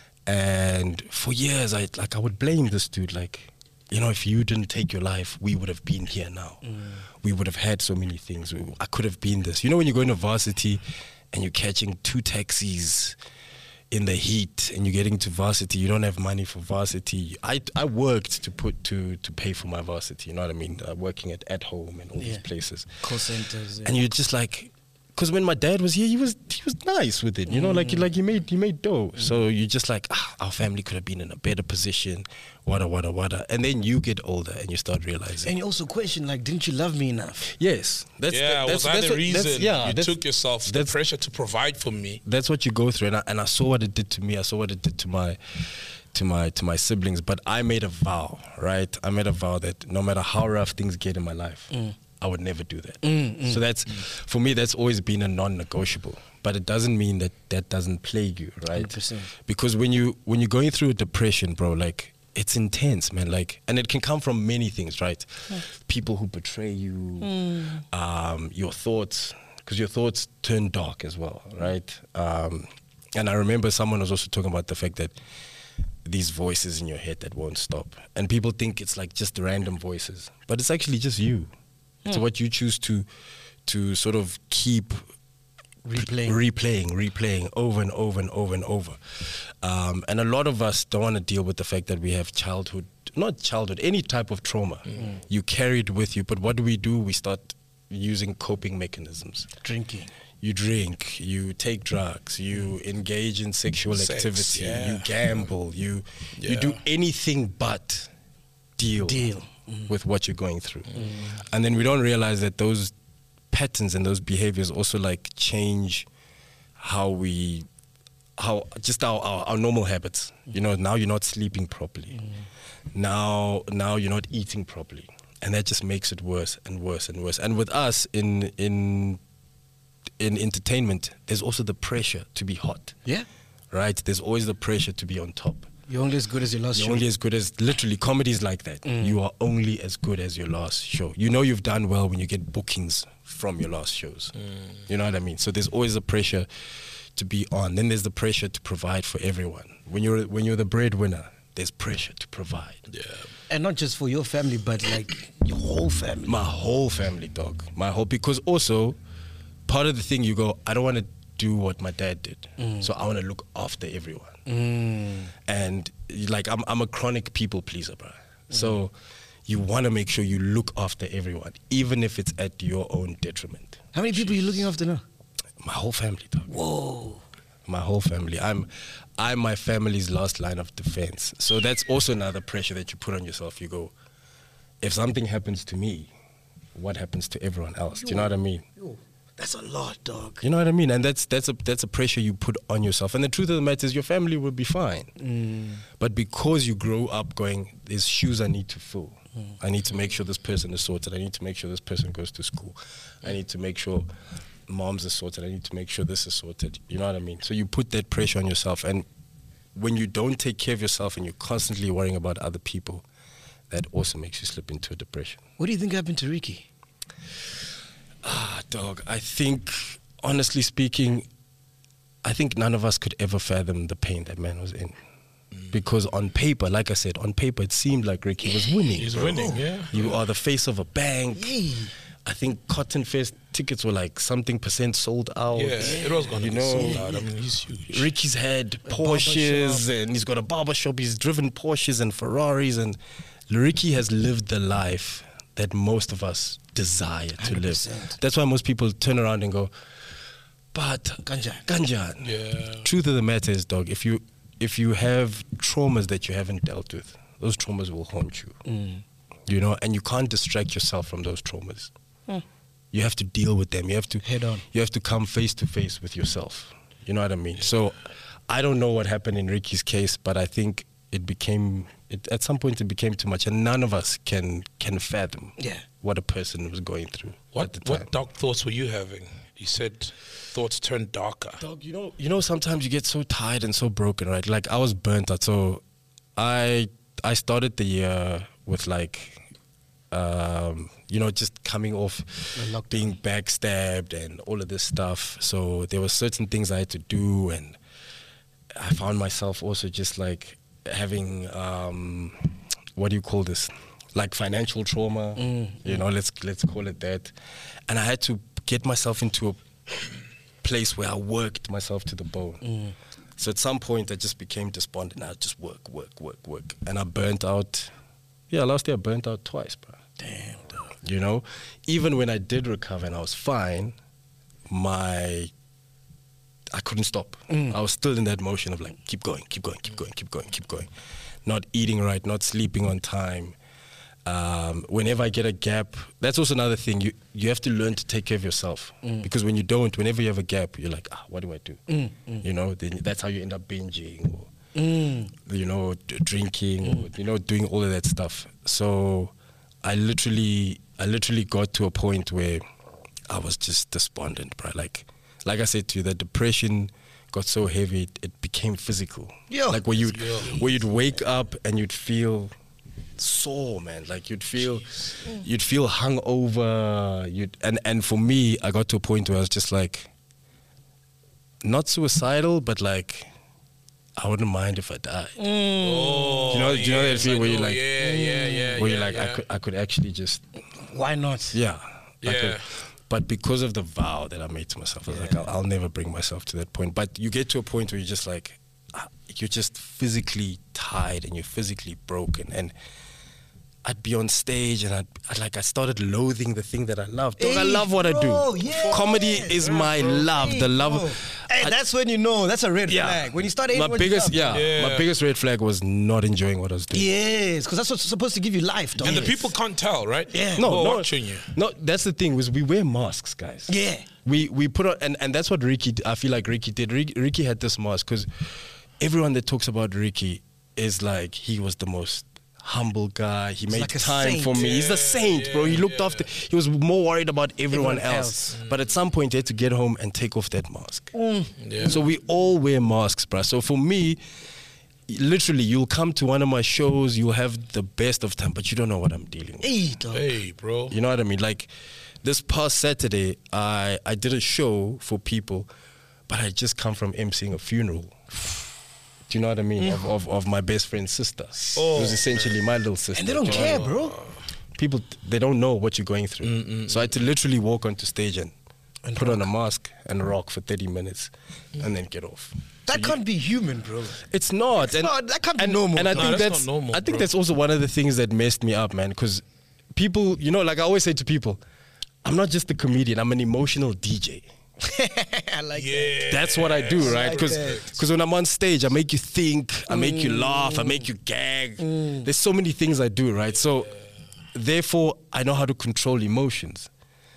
And for years, I like I would blame this dude, like, you know, if you didn't take your life, we would have been here now. Mm. We would have had so many things. We- I could have been this. You know, when you go into varsity and you're catching two taxis in the heat and you're getting to varsity, you don't have money for varsity. I, I worked to put to to pay for my varsity, you know what I mean? Uh, working at At Home and all Yeah. these places. Call centers. Yeah. And you're just like, because when my dad was here, he was he was nice with it, you know, like like he made he made dough. So you're just like, ah, our family could have been in a better position, wada wada wada. And then you get older and you start realizing, And you also question, like, didn't you love me enough? yes, that's Yeah, that's, was that that's the what, that's- reason yeah, you that's- took yourself the that's- pressure to provide for me? That's what you go through, and I, and I saw what it did to me. I saw what it did to my, to my, to my siblings. But I made a vow, right? I made a vow that no matter how rough things get in my life, I would never do that. So that's, for me, that's always been a non-negotiable. But it doesn't mean that that doesn't plague you, right? one hundred percent. Because when you when you're going through a depression, bro, like, it's intense, man. Like, and it can come from many things, right? People who betray you, um, your thoughts, because your thoughts turn dark as well, right? Um, and I remember someone was also talking about the fact that these voices in your head that won't stop, and people think it's like just random voices, but it's actually just you. It's what you choose to to sort of keep Replaying. replaying, replaying over and over and over and over. Um, and a lot of us don't want to deal with the fact that we have childhood, not childhood, any type of trauma. You carry it with you, but what do we do? We start using coping mechanisms. Drinking. You drink, you take drugs, you engage in sexual Sex, activity, yeah. you gamble, you you Yeah. do anything but deal, Deal. with what you're going through. And then we don't realize that those patterns and those behaviors also like change how we, how just our, our, our normal habits. You know, now you're not sleeping properly. Now, now you're not eating properly. And that just makes it worse and worse and worse. And with us in, in, in entertainment, there's also the pressure to be hot, Yeah. right? There's always the pressure to be on top. You're only as good as your last You're show. only as good as, literally, comedies like that. You are only as good as your last show. You know you've done well when you get bookings from your last shows. You know what I mean? So there's always the pressure to be on. Then there's the pressure to provide for everyone. When you're when you're the breadwinner, there's pressure to provide. Yeah. And not just for your family, but like your whole family. My whole family, dog. My whole, because also part of the thing you go, I don't want to do what my dad did. So I want to look after everyone. Mm. And like I'm I'm a chronic people pleaser, bro. So you want to make sure you look after everyone, even if it's at your own detriment. How many people are you looking after now? My whole family, dog. Whoa. My whole family. I'm I'm my family's last line of defense. So that's also another pressure that you put on yourself. You go, if something happens to me, what happens to everyone else? Do you know what I mean? Yo. That's a lot, dog. You know what I mean? And that's that's a that's a pressure you put on yourself. And the truth of the matter is your family will be fine. Mm. But because you grow up going, there's shoes I need to fill. Mm. I need to make sure this person is sorted. I need to make sure this person goes to school. I need to make sure moms are sorted. I need to make sure this is sorted. You know what I mean? So you put that pressure on yourself. And when you don't take care of yourself and you're constantly worrying about other people, that also makes you slip into a depression. What do you think happened to Ricky? Ah, dog, I think, honestly speaking, I think none of us could ever fathom the pain that man was in. Mm. Because on paper, like I said, on paper, it seemed like Ricky was winning. He's bro. winning, yeah. You are the face of a bank. Yay. I think Cotton Fest tickets were like something percent sold out. Yeah, it was going to you be know, sold out. I mean, he's huge. Ricky's had Porsches and he's got a barber shop. He's driven Porsches and Ferraris. And Ricky has lived the life that most of us desire to one hundred percent. live. That's why most people turn around and go, but Ganjan. Ganjan. Yeah. Truth of the matter is, dog, if you if you have traumas that you haven't dealt with, those traumas will haunt you. Mm. You know, and you can't distract yourself from those traumas. Hmm. You have to deal with them. You have to Head on. You have to come face to face with yourself. You know what I mean? So I don't know what happened in Ricky's case, but I think it became it, at some point it became too much, and none of us can can fathom Yeah. what a person was going through at What the time. what dark thoughts were you having? You said thoughts turned darker. Dog, you know, you know, sometimes you get so tired and so broken, right? Like I was burnt out, so I I started the year with like, um, you know, just coming off being backstabbed and all of this stuff. So there were certain things I had to do, and I found myself also just like having um, what do you call this? Like financial trauma, Mm. you know, let's let's call it that. And I had to get myself into a place where I worked myself to the bone. Mm. So at some point I just became despondent. I just work, work, work, work. And I burnt out. Yeah, last year I burnt out twice, bro. Damn, dog. You know, even when I did recover and I was fine, my I couldn't stop. Mm. I was still in that motion of like, keep going, keep going, keep going, keep going, keep going. Not eating right, not sleeping on time. Um, whenever I get a gap, that's also another thing. You you have to learn to take care of yourself. Mm. Because when you don't, whenever you have a gap, you're like, ah, what do I do? Mm, mm. You know, then that's how you end up binging or, Mm. you know, d- drinking Mm. or, you know, doing all of that stuff. So I literally, I literally got to a point where I was just despondent, bro. Like, like I said to you, the depression got so heavy, it, it became physical. Yo. Like where you'd, Yo. where you'd wake up and you'd feel sore, man. Like you'd feel, you'd feel hungover. You'd, and, and for me, I got to a point where I was just like, not suicidal, but like, I wouldn't mind if I died. Oh, Do you know- do you know that yes, feeling I where you're know. like- yeah, yeah, yeah, Where yeah, you're like, I yeah. could, I could actually just, Why not? yeah. I Yeah. could. But because of the vow that I made to myself, I was like, I'll, I'll never bring myself to that point. But you get to a point where you're just like, ah, you're just physically tired and you're physically broken. And I'd be on stage and I'd, I'd like, I started loathing the thing that I love. Dog, I Hey, love what bro, I do. yeah. Comedy is my love. Hey, The love. bro. Hey, I- that's when you know that's a red Yeah. flag. When you start hating my what you biggest, love. yeah, Yeah. my biggest red flag was not enjoying what I was doing. Yes, because that's what's supposed to give you life, dog. And the people can't tell, right? Yeah. No, Who are no, watching you. no. That's the thing. Was we wear masks, guys. Yeah. We we put on, and, and that's what Ricky. I feel like Ricky did. Ricky, Ricky had this mask because everyone that talks about Ricky is like he was the most humble guy. He made like a time saint. for me. He's the saint, bro. He looked after. He was more worried about everyone, Everyone else. else. But at some point, he had to get home and take off that mask. Yeah. So we all wear masks, bro. So for me, literally, you'll come to one of my shows, you'll have the best of time, but you don't know what I'm dealing with. Hey, dog. Hey, bro. You know what I mean? Like this past Saturday, I I did a show for people, but I just come from emceeing a funeral. Do you know what I mean? Of, of of my best friend's sister. Oh. It was essentially my little sister. And they don't do you know care, what I mean? bro. People, they don't know what you're going through. So I had to literally walk onto stage and, And put on a rock. mask and rock for thirty minutes and then get off. That can't be human, bro. It's not. and, not- that can't be and, normal. And I No, think that's that's, not normal, I think bro. that's also one of the things that messed me up, man. Because people, you know, like I always say to people, I'm not just a comedian. I'm an emotional D J. I like Yeah. That's what I do, right? like Because that. when I'm on stage, I make you think, I make you laugh, I make you gag. There's so many things I do, right? So therefore, I know how to control emotions.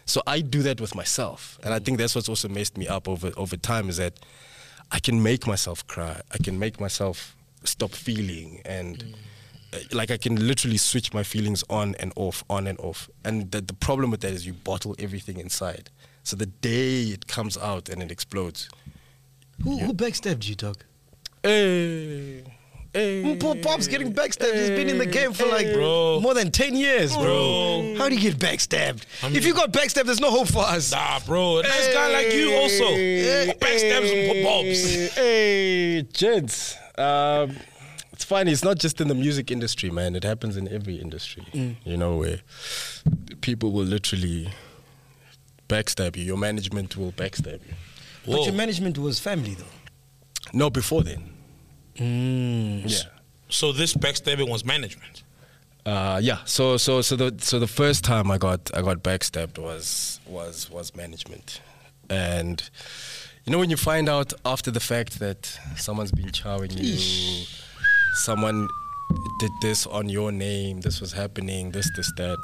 So I do that with myself. And I think that's what's also messed me up over, over time is that I can make myself cry. I can make myself stop feeling. And mm. uh, like I can literally switch my feelings on and off, on and off. And the, the problem with that is you bottle everything inside. So the day it comes out and it explodes. Who, who backstabbed you, dog? Hey. Hey, Pop Pop's getting backstabbed. He's been in the game for like bro. more than ten years, bro. bro. How do you get backstabbed? I mean, if you got backstabbed, there's no hope for us. Nah, bro. A nice hey, guy like you also. Hey, backstabs hey, and Bobs. Hey, gents. Um, it's funny. It's not just in the music industry, man. It happens in every industry. Mm. You know, where people will literally backstab you. Your management will backstab you. Whoa. But your management was family, though. No, before then. Mm. Yeah. So this backstabbing was management. Uh, yeah. So so so the so the first time I got I got backstabbed was was was management, and you know when you find out after the fact that someone's been chowing you, Eesh. someone did this on your name, this was happening, this this that,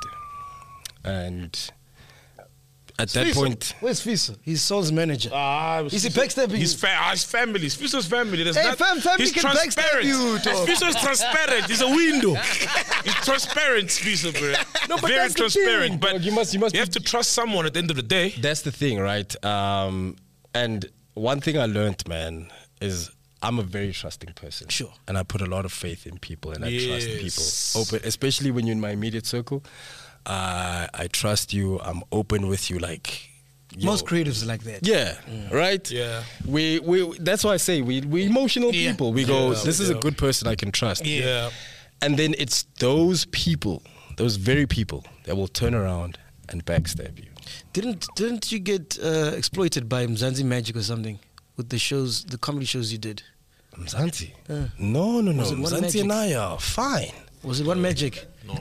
and. At that Fiso. point, where's Fiso? He's Soul's manager. Ah, uh, is he backstabbing His, fa- uh, his family. It's Fiso's family. There's hey, not, fam, family he's can transparent. backstab you, dog. Fiso's transparent. He's a window. He's transparent, Fiso, bro. No, but very that's transparent. thing, but you must, you must. You have to trust someone at the end of the day. That's the thing, right? Um, and one thing I learned, man, is I'm a very trusting person. Sure. And I put a lot of faith in people, and I yes. trust people. Open, especially when you're in my immediate circle. Uh, I trust you. I'm open with you, like. Yo. Most creatives are like that. Yeah, mm. right? Yeah. We we that's why I say we we emotional yeah. people. We go, yeah. this is yeah. a good person I can trust. Yeah. And then it's those people, those very people that will turn around and backstab you. Didn't didn't you get uh, exploited by Mzansi Magic or something with the shows, the comedy shows you did? Mzansi? Uh, no, no, no. Mzansi and I are fine. Was it One Magic? No.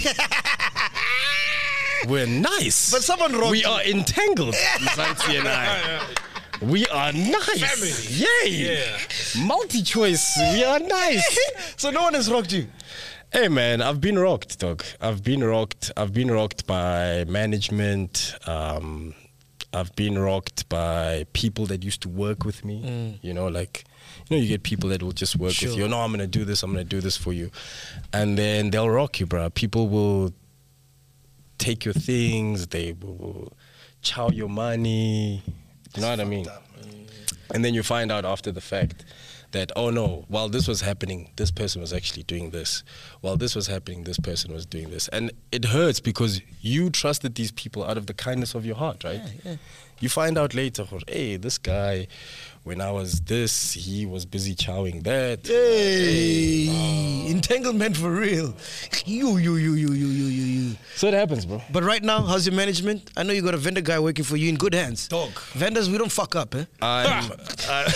We're nice. But someone wrote We you. are entangled, Mzansi and I. We are nice. Family. Yay. Yeah. Multi-choice. We are nice. So no one has rocked you? Hey, man, I've been rocked, dog. I've been rocked. I've been rocked by management. Um, I've been rocked by people that used to work with me. Mm. You know, like, you know, you get people that will just work sure. with you. No, I'm going to do this. I'm going to do this for you. And then they'll rock you, bro. People will take your things, they will chow your money, you know what I mean? And then you find out after the fact that, oh no, while this was happening, this person was actually doing this. While this was happening, this person was doing this. And it hurts because you trusted these people out of the kindness of your heart, right? Yeah, yeah. You find out later, hey, this guy, when I was this, he was busy chowing that. Hey, uh, entanglement for real. You, you, you, you, you, you, you, you. So it happens, bro. But right now, how's your management? I know you got a vendor guy working for you in good hands. Dog. Vendors, we don't fuck up, eh? I'm, uh,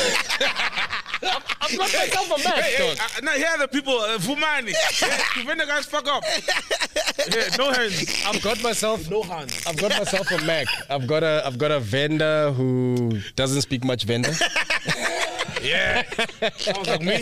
I've got myself a match, hey, hey, uh, now here are the people, uh, Fumani. Yeah, vendor guys fuck up. Yeah, no hands. I've got myself no hands. I've got myself a Mac. I've got a I've got a vendor who doesn't speak much vendor. Yeah, sounds like me.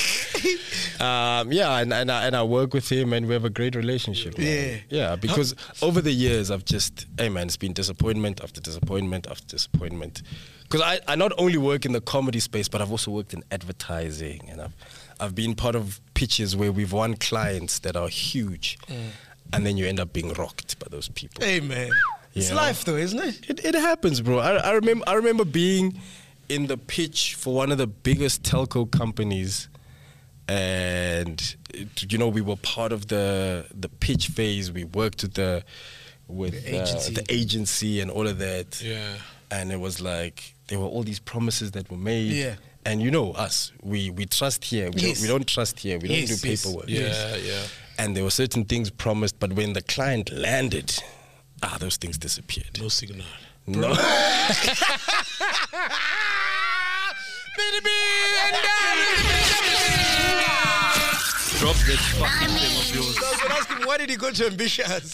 Um, yeah, and and I, and I work with him, and we have a great relationship. Man. Yeah, yeah. Because over the years, I've just, hey man, it's been disappointment after disappointment after disappointment. Because I, I not only work in the comedy space, but I've also worked in advertising, and I've I've been part of pitches where we've won clients that are huge, mm. and then you end up being rocked by those people. Hey man, it's you life know? though, isn't it? It it happens, bro. I I remember I remember being in the pitch for one of the biggest telco companies, and it, you know, we were part of the the pitch phase. We worked with the with the agency. Uh, the agency and all of that. Yeah. And it was like there were all these promises that were made. Yeah. And you know us, we we trust here. We yes. don't we don't trust here. We yes, don't do yes. paperwork. Yeah, yes. yeah. And there were certain things promised, but when the client landed, ah, those things disappeared. No signal. No. Drop that fucking thing of yours. I was going to ask him, why did he go to Ambitious?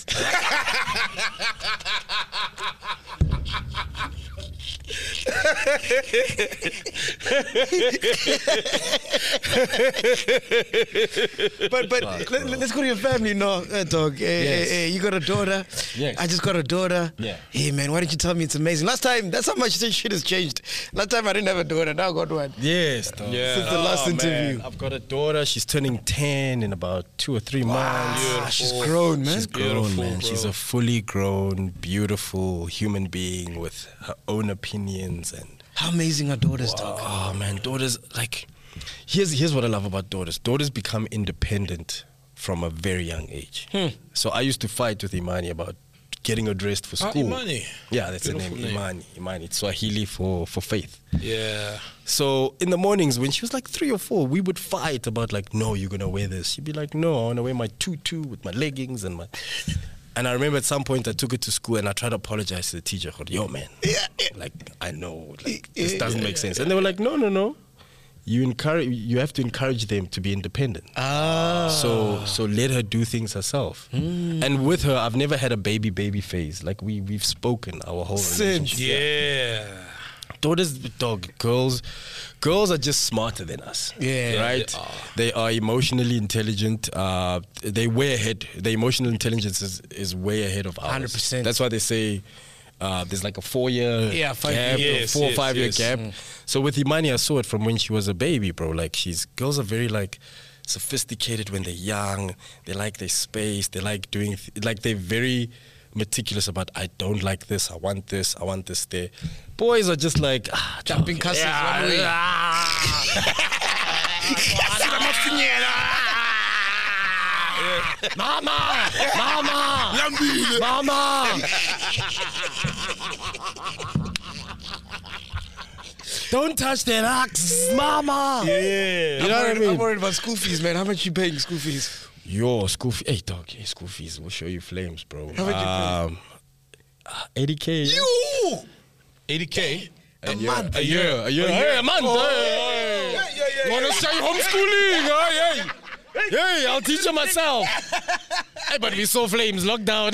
but but let, let's go to your family now, uh, dog. Hey, Yes. hey, hey, you got a daughter. Yes. I just got a daughter. Yeah. Hey man, why didn't you tell me it's amazing? Last time, that's how much this shit has changed. Last time I didn't have a daughter. Now I got one. Yes, dog. Yeah. Since the last Oh, interview. man. I've got a daughter. She's turning ten in about two or three months. Ah, she's grown, man. She's grown, Beautiful, man. bro. She's a fully grown, beautiful human being with her own opinions and. How amazing are daughters, dog? Oh man, daughters like. Here's here's what I love about daughters. Daughters become independent from a very young age. Hmm. So I used to fight with Imani about getting her dressed for Ah, school. Imani. Yeah, that's Beautiful the name, name. Imani. Imani. It's Swahili for for faith. Yeah. So in the mornings when she was like three or four, we would fight about like, no, you're gonna wear this. She'd be like, no, I wanna wear my tutu with my leggings and my. And I remember at some point I took her to school and I tried to apologize to the teacher. I go, yo, man, like I know, like this doesn't make sense. And they were like, no, no, no. You encourage. You have to encourage them to be independent. Ah. So so let her do things herself. And with her, I've never had a baby baby phase. Like we we've spoken our whole Since. relationship. Yeah. Daughters, dog, girls, girls are just smarter than us. Yeah, right. they are. They are emotionally intelligent. Uh, they way ahead. Their emotional intelligence is, is way ahead of ours. one hundred percent. That's why they say uh, there's like a four year Yeah, five gap, years. or Yes, four or yes, five year yes. gap. So with Imani, I saw it from when she was a baby, bro. Like she's girls are very like sophisticated when they're young. They like their space. They like doing th- like they're very meticulous about I don't like this, I want this, I want this there. Boys are just like ah, Jumping dog. cusses one way. Mama, mama, mama. Don't touch that axe, mama. Yeah. You know what I I'm mean? worried about school fees, man. How much you paying school fees? Yo, school fee. Hey, dog. Hey, school fees. We'll show you flames, bro. How much you um, uh, eighty K. You. eighty K. A, year, month. A year. A year. Hey, a month. Hey, hey. Yeah, yeah, Want to say homeschooling? Hey, hey. Hey, I'll teach you myself. Hey, but we saw flames. Lockdown.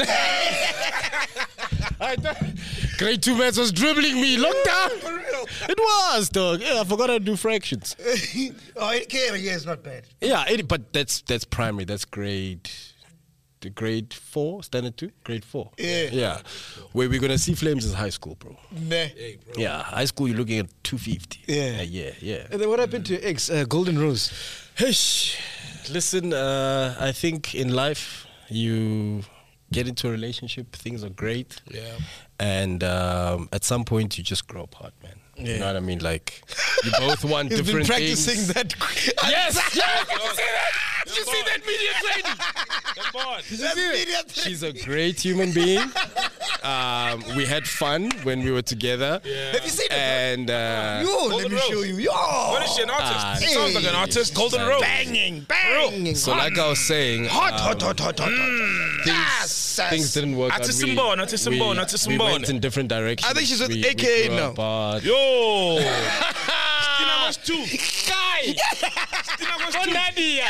I th- Grade two maths was dribbling me. Lockdown. For real? It was, dog. Yeah, I forgot how to do fractions. Oh, eight K a year is not bad. Yeah, it, but that's that's primary. That's grade, the grade four, standard two, grade four. Yeah. Yeah. Where we're gonna see flames is high school, bro. Nah. Yeah, high school you're looking at two fifty. Yeah. A year. Yeah. And then what happened to your ex, uh, Golden Rose? Hish. Listen, uh, I think in life you get into a relationship, things are great. Yeah. And um, at some point you just grow apart, man. You Yeah. know what I mean? Like you both want He's been different practicing things. that. Yes, yes. Did you see that media training? Come on. That media thing. She's a great human being. Um, we had fun when we were together. Have you seen it? And uh, Yo, let Golden me Rose. show you. Yo. What is she, an artist? Ah, She sounds like an hey. artist. Golden Rose. Banging, banging. so, like I was saying, hot, um, hot, hot, hot, hot, hot. Yes. things didn't work out. Artist We- symbol, artist symbol, we- artist We symbol. went in different directions. I think she's with We- A K A we grew now. apart. Yo. Stina was two. Guy, Stina was two. Nadia.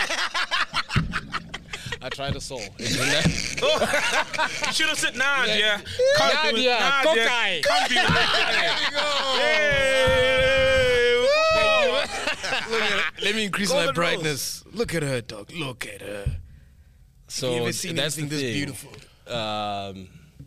I tried to solve. You should have said Nadia. Can't be with Nadia, Nadia. cockeye. Can't be with Nadia. Let me increase Golden my Rose. brightness. Look at her, dog. Look at her. So you ever seen that's anything the this thing. beautiful? Um,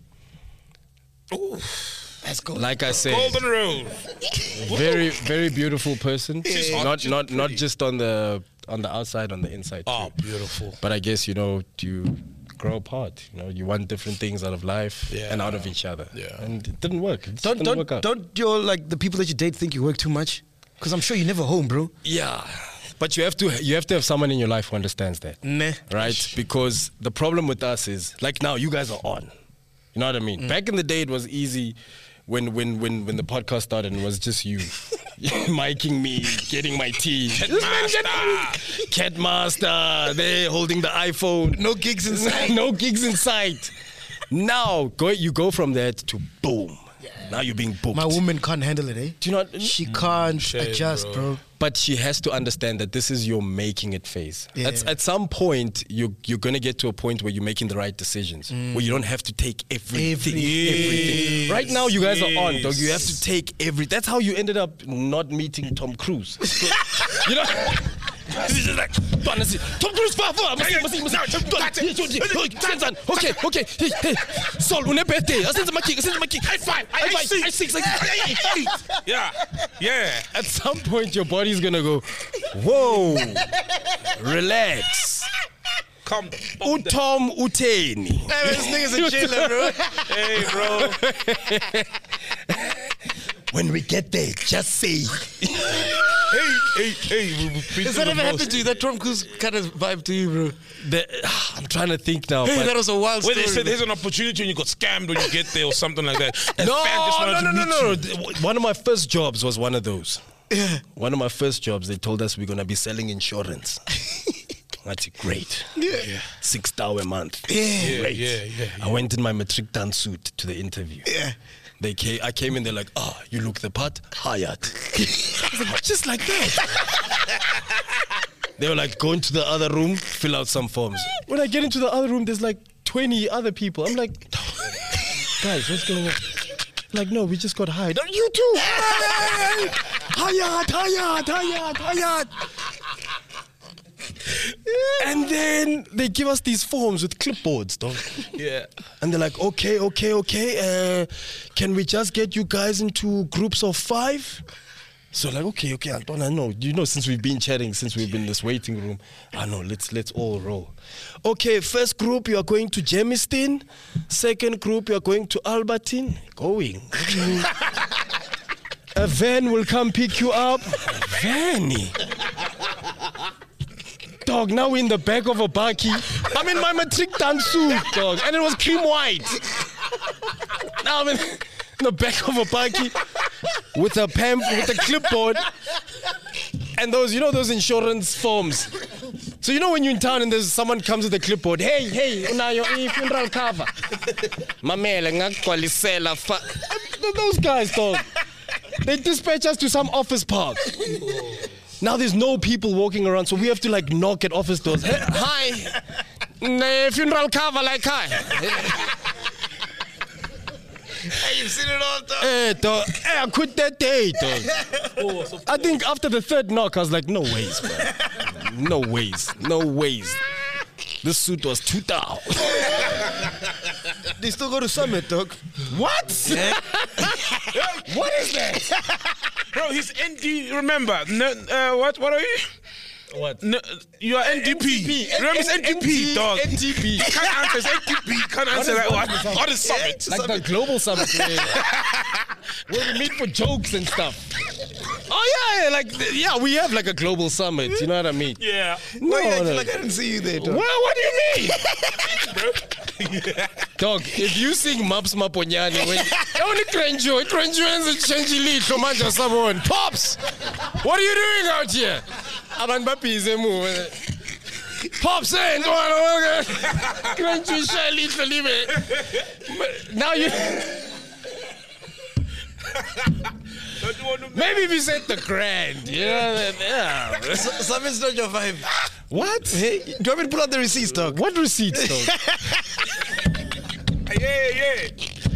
Let's go. like I said, Golden Rose. very very beautiful person. She's hot, not she's not not pretty. just on the on the outside, on the inside Oh, too. beautiful. But I guess you know you grow apart. You know you want different things out of life Yeah. and out of each other. Yeah. And it didn't work. It just Don't didn't work don't out. don't your like the people that you date think you work too much? Because I'm sure you're never home, bro. Yeah, but you have to you have to have someone in your life who understands that. Nah. Right? Because the problem with us is like now you guys are on. You know what I mean? Mm. Back in the day it was easy when when when when the podcast started and it was just you miking me, getting my tea. Master. Cat master, they holding the iPhone. No gigs inside. no gigs in sight. Now go you go from that to boom. Now you're being booked. My woman can't handle it, eh? Do you not? She can't Shame, adjust, bro. bro. But she has to understand that this is your making it phase. Yeah. At, at some point, you, you're going to get to a point where you're making the right decisions, where you don't have to take everything. Every- everything. Right now, you guys are on, Yes. dog. You have to take every. That's how you ended up not meeting Tom Cruise. You know? This is like, Tom Cruise, far, far. Okay, okay. Hey, hey. Sol, une birthday. I send my kick. I send my kick. High five. High five. High six. Yeah, yeah. At some point, your body's gonna go, whoa, relax. Come, Utom uteni. Hey, this nigga's a chiller, bro. hey, bro. When we get there, just say. hey, hey, hey. We, we Has that ever happened to you? That Tom Cruise kind of vibe to you, bro? The, I'm trying to think now. Hey, but that was a wild Where story. they said bro. there's an opportunity and you got scammed when you get there or something like that. And no, fan just wanted no, to no, no, meet no, you. no. One of my first jobs was one of those. Yeah. One of my first jobs, they told us we're gonna be selling insurance. That's great. Yeah. Six hour a month. Yeah. Great. yeah, yeah, I went in my matric dance suit to the interview. Yeah. They came, I came in, they're like, oh, you look the part, hired. I was like, just like that. They were like, go into the other room, fill out some forms. When I get into the other room, there's like twenty other people. I'm like, guys, what's going on? Like, no, we just got hired. Oh, you too. Hired, hired, hired, hired. And then they give us these forms with clipboards, dog. Yeah. And they're like, okay, okay, okay. Uh, can we just get you guys into groups of five? So like, okay, okay, Anton, I know. You know, since we've been chatting, since we've been in this waiting room, I know, let's let's all roll. Okay, first group, you are going to Germiston. Second group, you are going to Albertine. Going. A van will come pick you up. Vanny. Dog, now we're in the back of a bakkie. I'm in my matric dance suit, dog, and it was cream white. Now I'm in, in the back of a bakkie with a pam, with a clipboard, and those, you know, those insurance forms. So you know when you're in town and there's someone comes with a clipboard. Hey, hey, unayo funeral cover. Mamele ngakwalisela fa. Those guys, dog. They dispatch us to some office park. Now there's no people walking around, so we have to like knock at office doors. Hey, hi, N- funeral cover like hi. Hey, you've seen it all, dog. Hey, dog. Hey, I quit that day, dog. I think after the third knock, I was like, no ways, man. No ways, no ways. This suit was too down. They still go to Summit, dog. What? Yeah. What is that? Bro, he's N D. Remember, no, uh, what? What are you? What? No, you are N D P. Remember, it's N D P, dog. N D P. He can't answer. It's N D P. He can't answer that one. What is summit? Like the global summit where, where we meet for jokes and stuff. Oh yeah, yeah, like yeah, we have like a global summit. You know what I mean? Yeah. No, Why you acting no. like I didn't see you there, dog? Well, what do you mean? Dog, if you sing Maps Maponyani, when only Krenjo, Krenjo and the change little manja someone. Pops! What are you doing out here? Abantu baphize move. Pops saying, Krenjo shall little live. Now you maybe if you said the grand, you know, then, yeah. Summit's not your vibe. What? Hey, do you want me to pull out the receipts, dog? What receipts, dog? Yeah, yeah.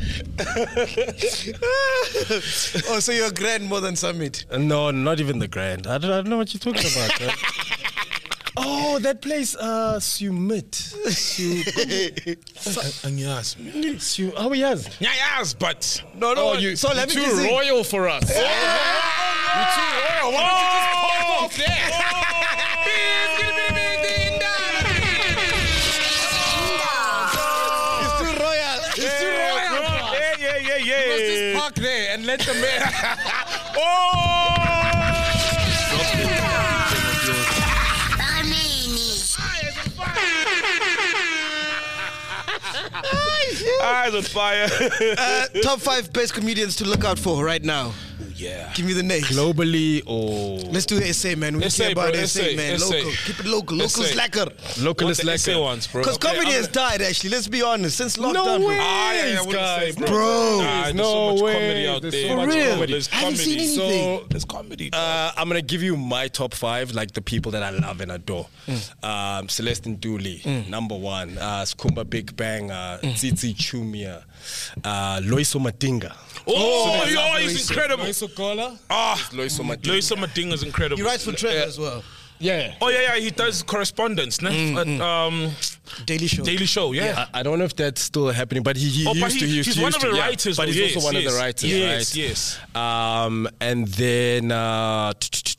Oh, so you're grand more than Summit. No, not even the grand. I don't, I don't know what you're talking about. Man. Oh, that place, uh, Sumit. Su- Yes. Su- oh, yes. Yeah, yes, but No, no. Oh, you, so let me you're just too sing. royal for us. You're too royal. Why don't you just pop off there? It's too royal. It's too royal. yeah, yeah, yeah, yeah. Let's just park there and let the man. Oh! Eyes on fire. Uh, top five best comedians to look out for right now. Yeah. Give me the names. Globally or Let's do S A, man. We S A, care about bro, S A, S A, man. S A. Local. Keep it local. Local S A. slacker. local Want is the like S A ones, bro. Because Okay, comedy I'm has gonna- died, actually. Let's be honest. Since lockdown, No bro. way. Ah, yeah, yeah, I wouldn't guys, say, bro. Bro. Nah, there's no so much way. comedy out There's there. so much comedy. There's I haven't comedy. seen So anything. There's comedy. dog. Uh, I'm gonna give you my top five, like the people that I love and adore. Um, Celestine Dooley, number one. Uh, Skumba Big Bang, uh, Tsitsi Chumia, uh, Loiso Matinga. oh, they yo, love he's Loiso. incredible. Loiso Kola. Ah, Loiso Matinga. Loiso Matinga is incredible. He writes for Trevor as well. Yeah. Oh yeah, yeah, he does correspondence, ne? At, um, Daily Show. Daily Show, yeah. I, I don't know if that's still happening, but he, he Oh, but used he- to. He used he's to, one used of to, the yeah. writers, But he's though. also Yes, one of the yes. writers, Yes, right? yes. Um, and then uh,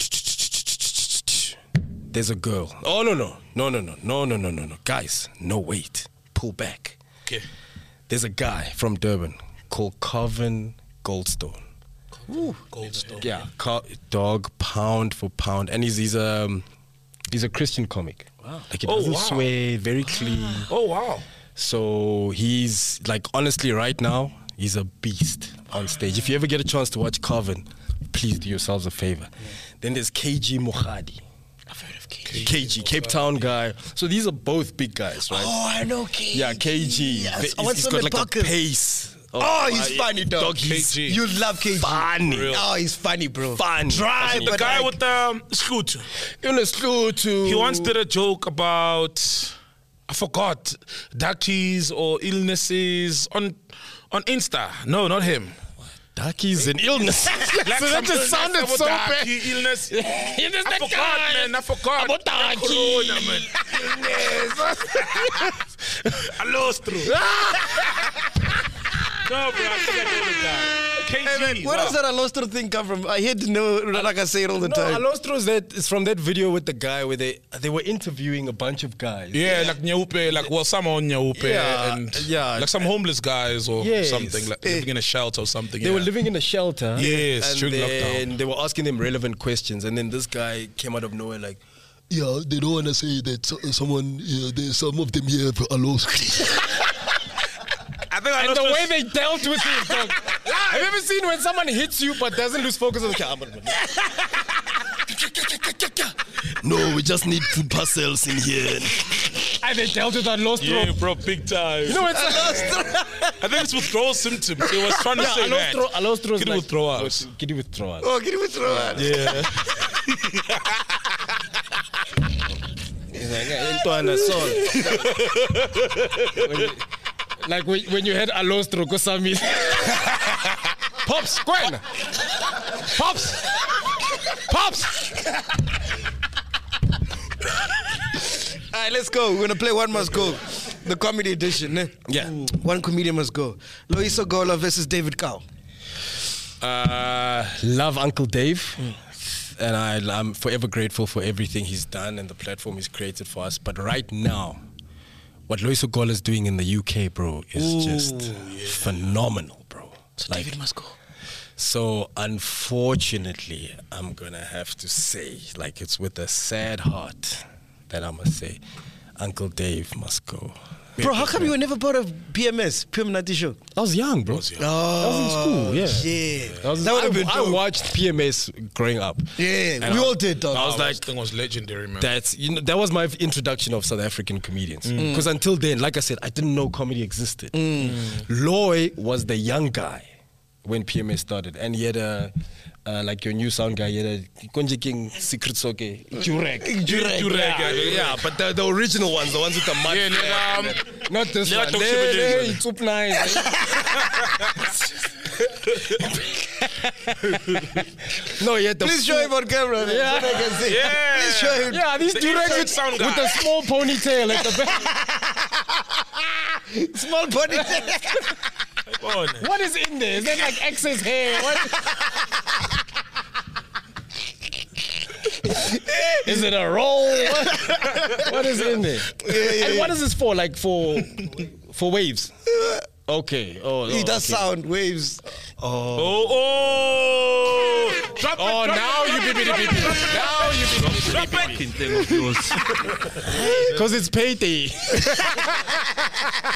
there's a girl. Oh no no no no no no no no no no guys, no wait, pull back. Okay. There's a guy from Durban called Calvin Goldstone. Ooh. Goldstone. Yeah, Car- dog pound for pound, and he's he's a um, he's a Christian comic. Wow. Like he Oh, doesn't wow. swear, very clean. Oh wow. So he's like, honestly, right now he's a beast on stage. If you ever get a chance to watch Calvin, please do yourselves a favor. Then there's K G Mohadi. I've heard of K G. K G, Cape Town guy. So these are both big guys, right? Oh, I know K G. Yeah, K G. Yes, He's- I want he's some got in like a pockets. pace. Oh, he's my- funny, dog. Dog, he's K G. You love K G. funny. Real. Oh, he's funny, bro. Funny. Dry, The but guy like, with the um, scoot. In a slow to. He once did a joke about, I forgot, duckies or illnesses on on Insta. No, not him. Duckies and illness. Like so that just some- sounded some so bad. ducky illness. Illness I that forgot, guy. man. I forgot. About The ducky. Corona, man. Illness. I lost through. No, bro. I think I know the guy. K G. Hey, man, where wow. does that Alostro thing come from? I hear to know, like I say it all the No, time. Alostro's that is from that video with the guy where they they were interviewing a bunch of guys. Yeah, like Nyaupe, like well, some on Nyaupe, Yeah, and yeah. like some homeless guys or Yes. something, like living in a shelter or something. They yeah. were living in a shelter. Yes, and during then lockdown. they were asking them relevant questions, and then this guy came out of nowhere like, Yeah, they don't want to say that so, someone, yeah, there's some of them here have a loss. I think I and lost the my- way they dealt with it, dog. Have you ever seen when someone hits you but doesn't lose focus on the camera? No, we just need food parcels in here. And they dealt with that lost Yeah, rope. bro, big time. You know, it's I think it's withdrawal symptoms. He was trying to yeah, say that. alostro, alostro's Kid like, withdrawals. Kid withdrawals. Oh, get it with throw out. Yeah. Ntwana, son. When you- Like when, when you had alostro, go sami. Pops, Gwen. Pops. Pops. All right, let's go. We're going to play One Must Go. The comedy edition. Eh? Yeah. One comedian must go. Loiso Gola versus David Cow. Uh, love Uncle Dave. And I, I'm forever grateful for everything he's done and the platform he's created for us. But right now, what Loiso Gola is doing in the U K, bro, is just phenomenal, bro. So David must go. So unfortunately, I'm gonna have to say, like it's with a sad heart that I must say, Uncle Dave must go. Bro, how come you were never part of P M S, Pure Mnati Show? I was young, bro. Was young. I was in school, yeah. Yeah. I, was, That would have I, been I dope. watched P M S growing up. Yeah, And we I- all did, dog. I was Oh, like, this thing was legendary, man. that's you know that was my introduction of South African comedians. Because until then, like I said, I didn't know comedy existed. Loy was the young guy when P M S started, and he had a uh, like your new sound guy. He had a Konje King Secret Soke Jurek. Jurek, Jurek, yeah, yeah. yeah, but the, the original ones, the ones with the mud. Yeah, flare, um, not this Lega one. Toxic Hey, Videos, hey, man. it's up nice. No, he had the Please show him on camera. Man. Yeah. So I can see. Yeah. Please show him. Yeah, these The Jurek inside with, sound with guy. a small ponytail at the back. Small body. Come on. What is in there? Is that like excess hair? What? Is it a roll? What, what is in there? And what is this for? Like for for waves? Okay. Oh, He oh, does okay. sound waves. Oh, oh. Drop it, Oh, drop now it, you drop beep it, beep drop beep. it, Now you beep beep. Drop it. Fucking thing of yours. Because it's payday.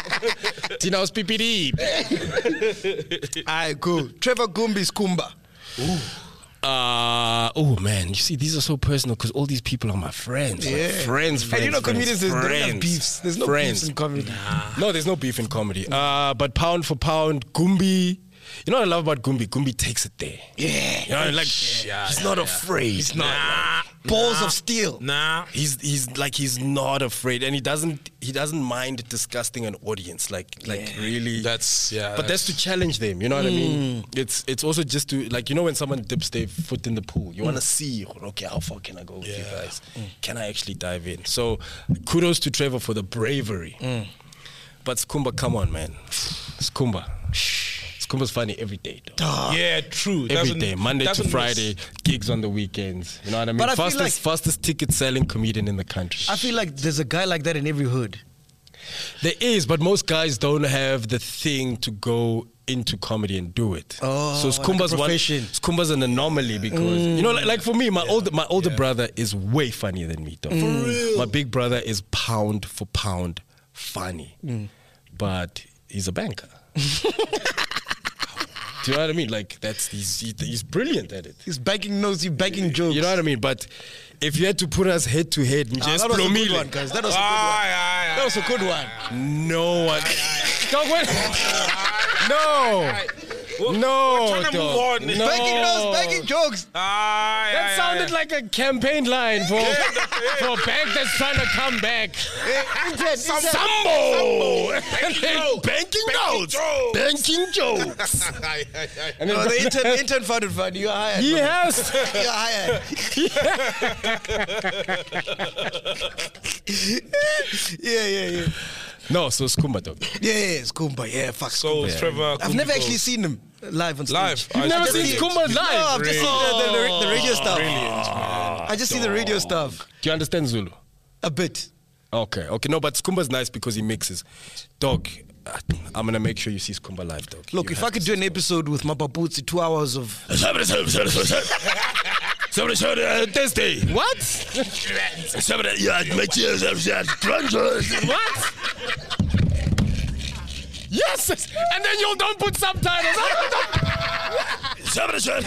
Tina's P P D. Alright, cool. Trevor Gumbi's Kumba. Uh, oh man, you see, these are so personal because all these people are my friends. Like, Yeah. friends, friends. And you know, friends, comedians, there's no friends, beefs. There's no friends. beefs in comedy. No, there's no beef in comedy. Uh, but pound for pound, Gumbi. You know what I love about Gumbi? Gumbi takes it there. Yeah. You know, like Yeah, he's yeah, not yeah. afraid. He's not. Nah, Balls nah, of steel. Nah. He's he's like he's not afraid, and he doesn't he doesn't mind disgusting an audience. Like like really. That's yeah. But that's to challenge them, you know what I mean? It's it's also just to, like, you know, when someone dips their foot in the pool, you want to see, okay, how far can I go with you Yeah. guys? Can I actually dive in? So kudos to Trevor for the bravery. But Skumba, come on, man. Skumba. Skumba's funny every day, though. yeah, true. Every Doesn't- day, Monday to doesn't Friday, miss. gigs on the weekends. You know what I mean? But I feel fastest, like- fastest ticket selling comedian in the country. I feel like there's a guy like that in every hood. There is, but most guys don't have the thing to go into comedy and do it. Oh, so like a Skumba's one. profession. Skumba's an anomaly because you know, like, like for me, my older my older brother is way funnier than me. Though. For real, my big brother is pound for pound funny, but he's a banker. Do you know what I mean? Like that's he's he's brilliant at it. He's banking notes, he's banking jokes. You know what I mean? But if you had to put us head to head, Ah, just that was a good Plomile. one, guys. That was a good Ah, one. yeah, yeah, That was a good one. No one. Dog, wait. No. No. We're trying to move dog. on. No. Banking notes, banking jokes. Ah, yeah, That yeah, sounded yeah. like a campaign line for, for a bank that's trying to come back. Sambo. Banking Banking notes. jokes. Banking jokes. And then No, the intern, the intern found it funny. You're hired. he bro. has. You're hired. yeah, yeah, yeah. No, so Skumba, dog. Yeah, yeah, it's Kumba. Yeah, fuck. So Skumba. Trevor, I've never actually seen him live on stage. Live? You've I never just seen see it. Skumba live? No, I've just seen the, the, the radio stuff. Brilliant, man. I just see the radio stuff Do you understand Zulu? a bit. Okay, okay. No, but Skumba's nice because he mixes. Dog, uh, I'm going to make sure you see Skumba live, dog. Look, You if have I could to do an episode with Mapaputsi, two hours of. Somebody showed uh, Thursday. What? Somebody, yeah, my tears have said, What? Yes! And then you don't put subtitles. Somebody said,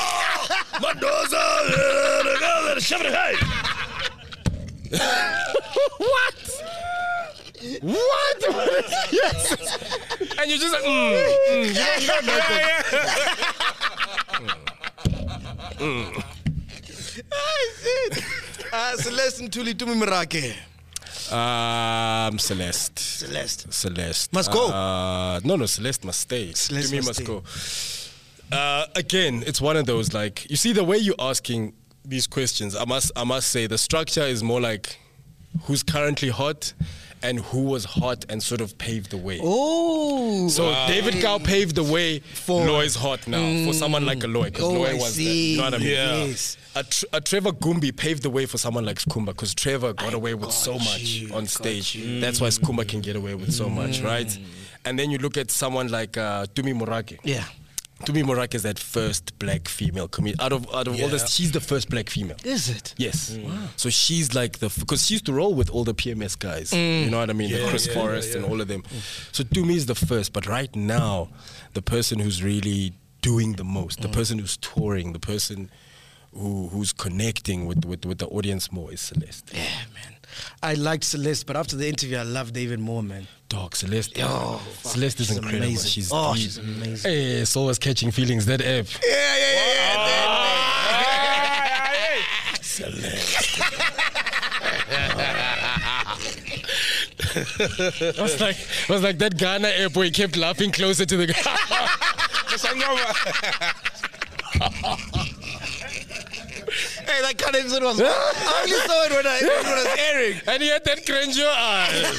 Mendoza, somebody, hey. What? What? Yes. And you just like, mm, mm, you don't hear nothing. Mm. Ah, Celeste Ntuli Tumi Mirake. Um, Celeste. Celeste. Celeste. Must go. Uh, no, no, Celeste must stay. Celeste To me, must must stay. go. Uh, again, it's one of those, like, you see the way you're asking these questions, I must, I must say the structure is more like who's currently hot and who was hot and sort of paved the way. Oh. So David Gao paved the way for Loy's hot now for someone like a Loy because Oh, Loy I was there. see. You know what I mean? Yeah. Yes. A, tr- a Trevor Gumbi paved the way for someone like Skumba because Trevor got away with so much you, on got stage. That's why Skumba can get away with so much, right? And then you look at someone like uh, Tumi Morake. Yeah. Tumi Morake is that first black female comedian. Out of out of all this, she's the first black female. Is it? Yes. So she's like the, because she used to roll with all the P M S guys. You know what I mean? the Chris yeah, Forrest yeah, and yeah. all of them. So Tumi is the first, but right now, the person who's really doing the most, the person who's touring, the person who who's connecting with, with, with the audience more is Celeste. Yeah, man. I liked Celeste, but after the interview, I loved David more, man. Dog, Celeste. Oh, Celeste is she's incredible. amazing. She's Oh, deep. she's amazing. Hey, Soul was catching feelings, that app. Yeah, yeah, yeah, It was like, it was like that Ghana app where he kept laughing closer to the guy. Hey, that kind of episode was. I only saw it when I, when it was airing. And he had that grandeur eye.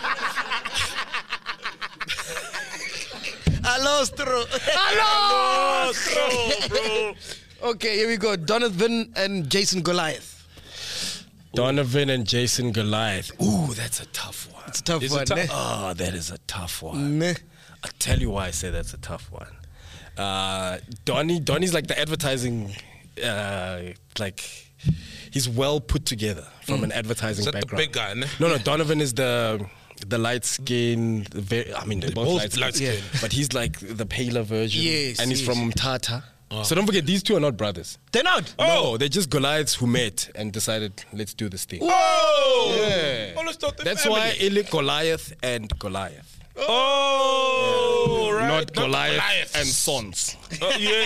I lost, bro. Hello! bro. Okay, here we go. Donovan and Jason Goliath. Donovan and Jason Goliath. Ooh, that's a tough one. It's a tough Is it one. tough? eh? Oh, that is a tough one. Meh. I'll tell you why I say that's a tough one. Uh, Donnie, Donnie's like the advertising, uh, like, he's well put together from an advertising Is that the background. big guy, ne? No, no, Donovan is the the light skin, the very, I mean, they're both, both light, light skin, skin. but he's like the paler version. Yes, and he's yes. from Mthatha. Oh. So don't forget, these two are not brothers. They're not. No, they're just Goliaths who met and decided, let's do this thing. Whoa! Yeah. Oh, let's start the That's family. why Ili Goliath and Goliath. Oh, right. Not Goliath Goliaths. and Sons. Oh, yeah.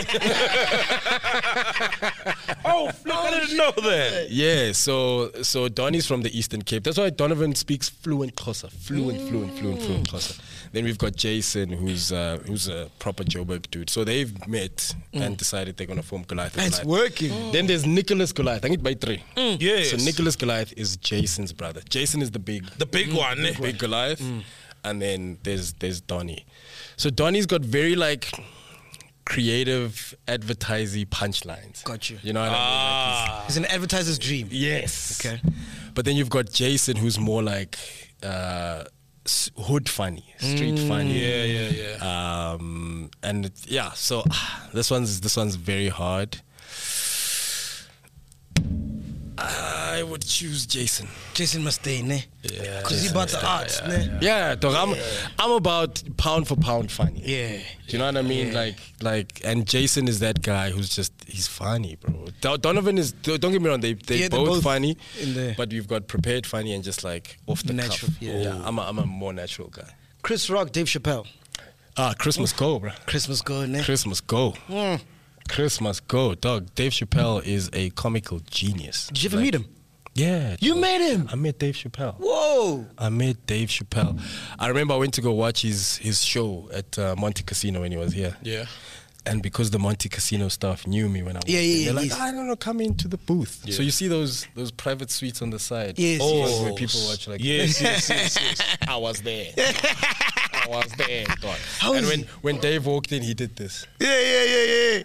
oh, flip, I didn't know that. Yeah, so so Donnie's from the Eastern Cape. That's why Donovan speaks fluent Xhosa. Fluent, fluent, fluent, fluent Xhosa. Then we've got Jason, who's uh, who's a proper Joburg dude. So they've met and decided they're gonna form Goliath. and It's Goliath. working. Then there's Nicholas Goliath. I think by three. Yes. So Nicholas Goliath is Jason's brother. Jason is the big, The big one. eh? big Goliath, and then there's there's Donnie. So Donnie's got very like creative, advertising punchlines. Got you. You know what I mean? Like, he's- It's an advertiser's dream. Yes. Okay. But then you've got Jason, who's more like uh, s- hood funny, street funny. Yeah, yeah, yeah. Um, and it, yeah, so ah, this one's this one's very hard. I would choose Jason. Jason must stay, ne? Yeah, Because he about the arts, ne? Yeah, dog. I'm I'm about pound for pound funny. Yeah. Do you know what I mean? Yeah. Like, like, and Jason is that guy who's just, he's funny, bro. Do- Donovan is, don't get me wrong, they, they're, Yeah, they're both, both funny, in there. but you've got prepared funny and just like off the Natural, cuff. yeah. I'm a, I'm a more natural guy. Chris Rock, Dave Chappelle. Ah, Chris must go, bro. Christmas go, ne? Chris must go. Mm. Chris must go. Dog, Dave Chappelle is a comical genius. Did you ever Like, meet him? Yeah. You dog. met him? I met Dave Chappelle. Whoa. I met Dave Chappelle. I remember I went to go watch his his show at uh, Monte Casino when he was here. Yeah. And because the Monte Casino staff knew me when I was Yeah, yeah, they're yeah, like, yes. I don't know, come into the booth. Yeah. So you see those those private suites on the side. Yes, oh, yes. where people watch like Yes, yes, yes, yes. I was there. I was there. dog. How and is when, he? when Dave walked in, he did this. Yeah, yeah, yeah, yeah.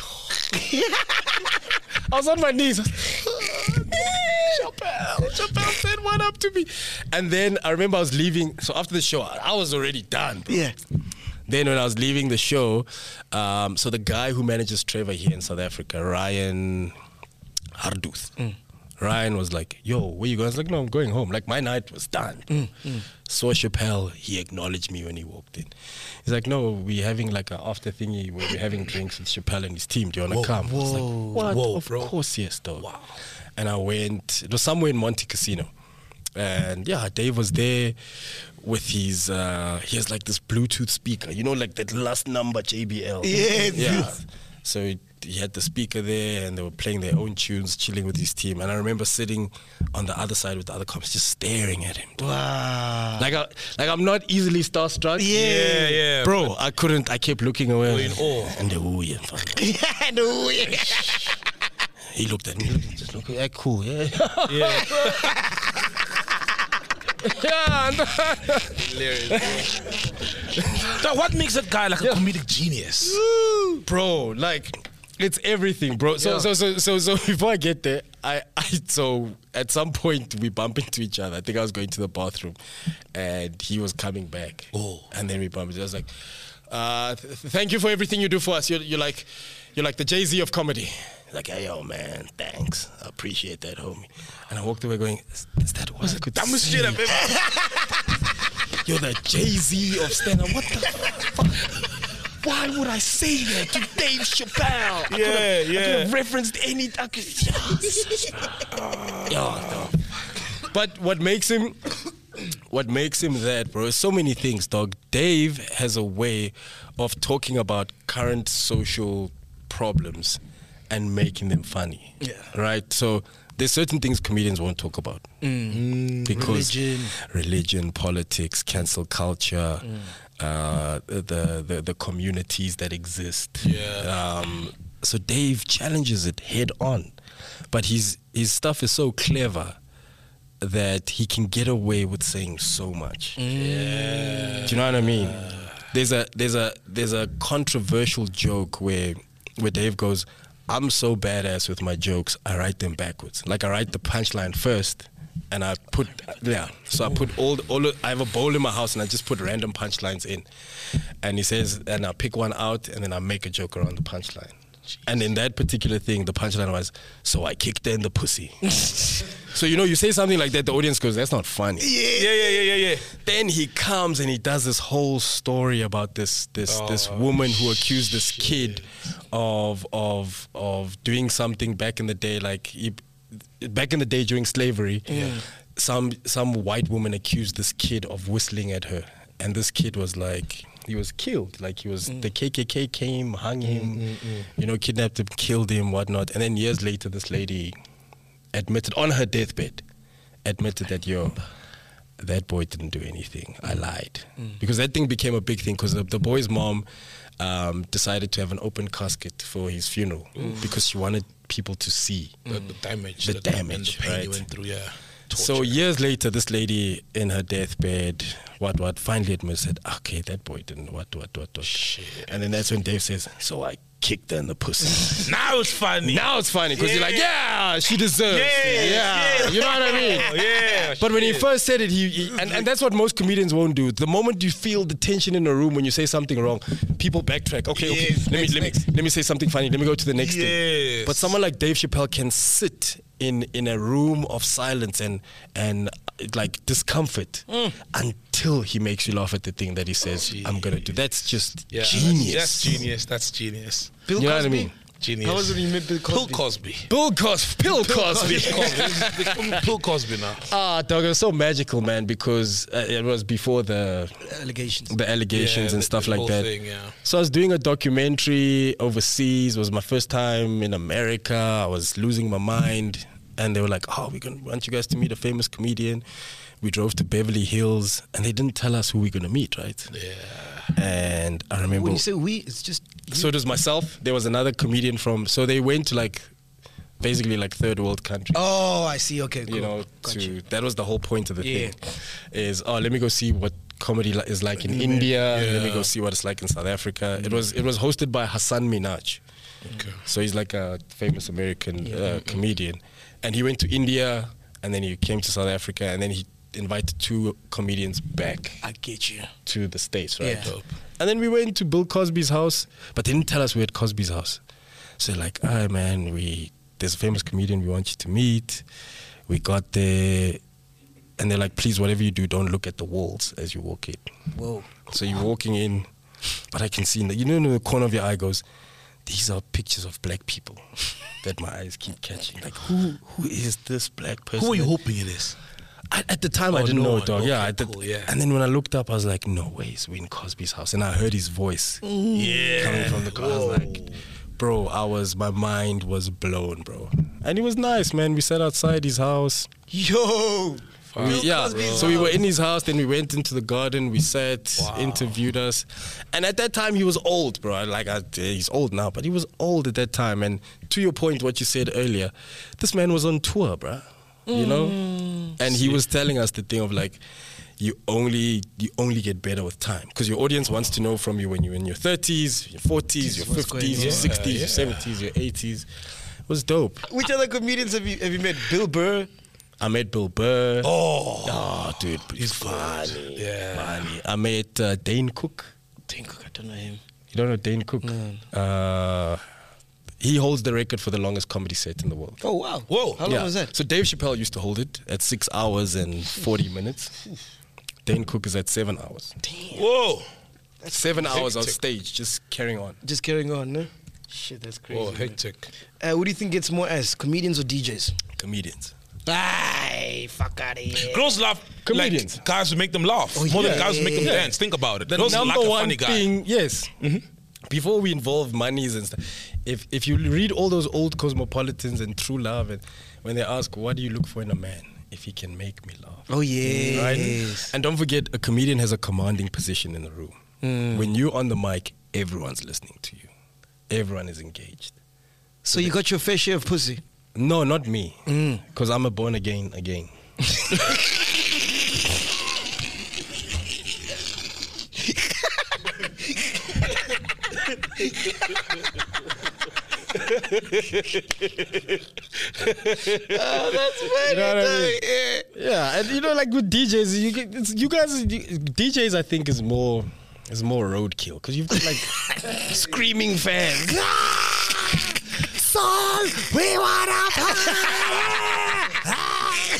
I was on my knees. Chappelle. Chappelle said what up to me. And then I remember I was leaving. So after the show, I I was already done, bro. Yeah. Then when I was leaving the show, um, so the guy who manages Trevor here in South Africa, Ryan Harduth, Ryan was like, yo, where you going? I was like, no, I'm going home. Like, my night was done. Saw Chappelle, he acknowledged me when he walked in. He's like, no, we're having like an after thingy where we're having drinks with Chappelle and his team. Do you want to come? I was like, what? Whoa, of bro. course, yes, dog. Wow. And I went, it was somewhere in Monte Casino. And yeah, Dave was there with his, uh, he has like this Bluetooth speaker, you know, like that last number J B L. Yes, Yeah. yes. So he, he had the speaker there and they were playing their own tunes, chilling with his team. And I remember sitting on the other side with the other comics, just staring at him. Wow. Like, I, like I'm not easily starstruck. Yeah, yeah. Bro, I couldn't, I kept looking away. You're in awe. And the ooh, yeah, fun. Yeah, no, yeah. He looked at me, just looking, yeah, cool, yeah. Yeah. yeah, no. So what makes that guy like a comedic genius? Bro, like it's everything, bro. So, Yeah. so so so so before I get there, I, I so at some point we bump into each other. I think I was going to the bathroom, and he was coming back. Oh. And then we bumped into. I was like, uh, th- thank you for everything you do for us. You're, you're like, you're like the Jay-Z of comedy. He's like, hey, yo, man, thanks. I appreciate that, homie. And I walked away going, is, is that what I could Dumbest say? shit I've ever. You're the Jay-Z of stand-up. What the fuck? Why would I say that to Dave Chappelle? I Yeah, could've- I could yeah. have referenced any. I could, yes. Yo, no. But what makes him, what makes him that, bro, is so many things, dog. Dave has a way of talking about current social problems and making them funny. Yeah. Right? So there's certain things comedians won't talk about. Because Religion. religion, politics, cancel culture, uh, the, the the communities that exist. Yeah. Um, so Dave challenges it head on, but his his stuff is so clever that he can get away with saying so much. Yeah. Do you know what I mean? There's a there's a there's a controversial joke where where Dave goes, I'm so badass with my jokes, I write them backwards. Like I write the punchline first, and I put yeah. So I put all the, all. The, I have a bowl in my house, and I just put random punchlines in. And he says, and I pick one out, and then I make a joke around the punchline. And in that particular thing, the punchline was, so I kicked her in the pussy. So, you know, you say something like that, the audience goes, that's not funny. Yeah, yeah, yeah, yeah, yeah. Then he comes and he does this whole story about this this Oh, this woman who accused this kid of of of doing something back in the day, like he, back in the day during slavery. Yeah. Some some white woman accused this kid of whistling at her, and this kid was like, he was killed. Like he was, mm. the K K K came, hung him, mm, mm, mm. you know, kidnapped him, killed him, whatnot. And then years later, this lady admitted on her deathbed, admitted that, yo, that boy didn't do anything. I lied. Mm. Because that thing became a big thing because the, the boy's mom um, decided to have an open casket for his funeral mm. because she wanted people to see the, the damage, the, the damage, and the pain right? he went through, yeah. Torture. So years later, this lady in her deathbed, what, what, finally admitted, said, okay, that boy didn't, what, what, what, what. Shit. And then that's when Dave says, so I kicked her in the pussy. Now it's funny. Now it's funny, because yeah. you're like, yeah, she deserves. Yeah, yeah. yeah. You know what I mean? Yeah. But when he shit. first said it, he, he and, and that's what most comedians won't do. The moment you feel the tension in a room when you say something wrong, people backtrack. Okay, okay, yes, let next, me let me let me say something funny. Let me go to the next yes. thing. But someone like Dave Chappelle can sit in in a room of silence and and like discomfort mm. until he makes you laugh at the thing that he says, oh, I'm gonna do. That's just yeah, genius. That's, that's genius. That's genius. Bill you know Cosby? what I mean? Genius. How was it you met Bill Cosby? Bill Cosby. Bill Cosby. Bill Cosby. They call me Bill Cosby now. Ah, dog, it was so magical, man, because uh, it was before the allegations, the allegations yeah, and the, stuff the like that. Thing, yeah. So I was doing a documentary overseas. It was my first time in America. I was losing my mind, and they were like, "Oh, we gonna want you guys to meet a famous comedian." We drove to Beverly Hills, and they didn't tell us who we're gonna meet, right? Yeah. And I remember when you say we, it's just you. So it was myself. There was another comedian from. So they went to like, basically like third world countries. Oh, I see. Okay, cool. You know, Got to you. that was the whole point of the Yeah. thing. Is oh, let me go see what comedy li- is like in mm-hmm. India. Yeah. Let me go see what it's like in South Africa. Mm-hmm. It was it was hosted by Hassan Minhaj. Okay. So he's like a famous American yeah. uh, comedian, and he went to India, and then he came to South Africa, and then he invited two comedians back. I get you. To the States, right? Yeah. And then we went to Bill Cosby's house, but they didn't tell us we had Cosby's house. So like, all right, man, we there's a famous comedian we want you to meet. We got there, and they're like, please, whatever you do, don't look at the walls as you walk in. Whoa. So you're walking in, but I can see, in the, you know, in the corner of your eye goes, these are pictures of black people that my eyes keep catching. Like, who who is this black person? Who are you that, hoping it is? I, at the time, Oh, I didn't no know, one. dog. Okay, yeah, I did, cool, yeah. And then when I looked up, I was like, no way, we're in Cosby's house. And I heard his voice Yeah. coming from the car. I was like, bro, I was, my mind was blown, bro. And he was nice, man. We sat outside his house. Yo. We, Bill yeah, Cosby's so we were house. in his house, then we went into the garden, we sat, Wow. interviewed us. And at that time, he was old, bro. Like, I, he's old now, but he was old at that time. And to your point, what you said earlier, this man was on tour, bro. You know? And he was telling us the thing of like, you only you only get better with time. Because your audience wants to know from you when you're in your thirties, your forties, your What's going fifties, your on. sixties, Yeah, your seventies, your eighties. It was dope. Which other comedians have you have you met? Bill Burr. I met Bill Burr. Oh, Oh, dude, he's he's good. funny. Yeah. Funny. I met uh, Dane Cook. Dane Cook, I don't know him. You don't know Dane Cook? No. Uh, he holds the record for the longest comedy set in the world. Oh wow. Whoa. How long Yeah. was that? So Dave Chappelle used to hold it at six hours and forty minutes. Dane Cook is at seven hours. Whoa. Seven hours on hectic. stage, just carrying on. Just carrying on, no? Shit, that's crazy. Whoa, man. hectic. Uh, what do you think gets more ass, comedians or D Js? Comedians. Aye, fuck out of here. Girls love Comedians. like guys who make them laugh Oh, more yeah. than guys who make them Yeah. dance. Think about it. The Girls number like a one funny guy. thing, yes. Before we involve monies and stuff, if if you read all those old Cosmopolitans and True Love, and when they ask, what do you look for in a man? If he can make me laugh. Oh yes. Right? And don't forget, a comedian has a commanding position in the room. When you're on the mic, everyone's listening to you. Everyone is engaged. So you got your fair share of pussy. No, not me. Mm. Because I'm a born again again. Oh, that's funny. You know what I mean? Yeah. Yeah, and you know, like with D Js, you, get- it's, you guys, you, D Js, I think is more is more roadkill because you've got like screaming fans. Song, we wanna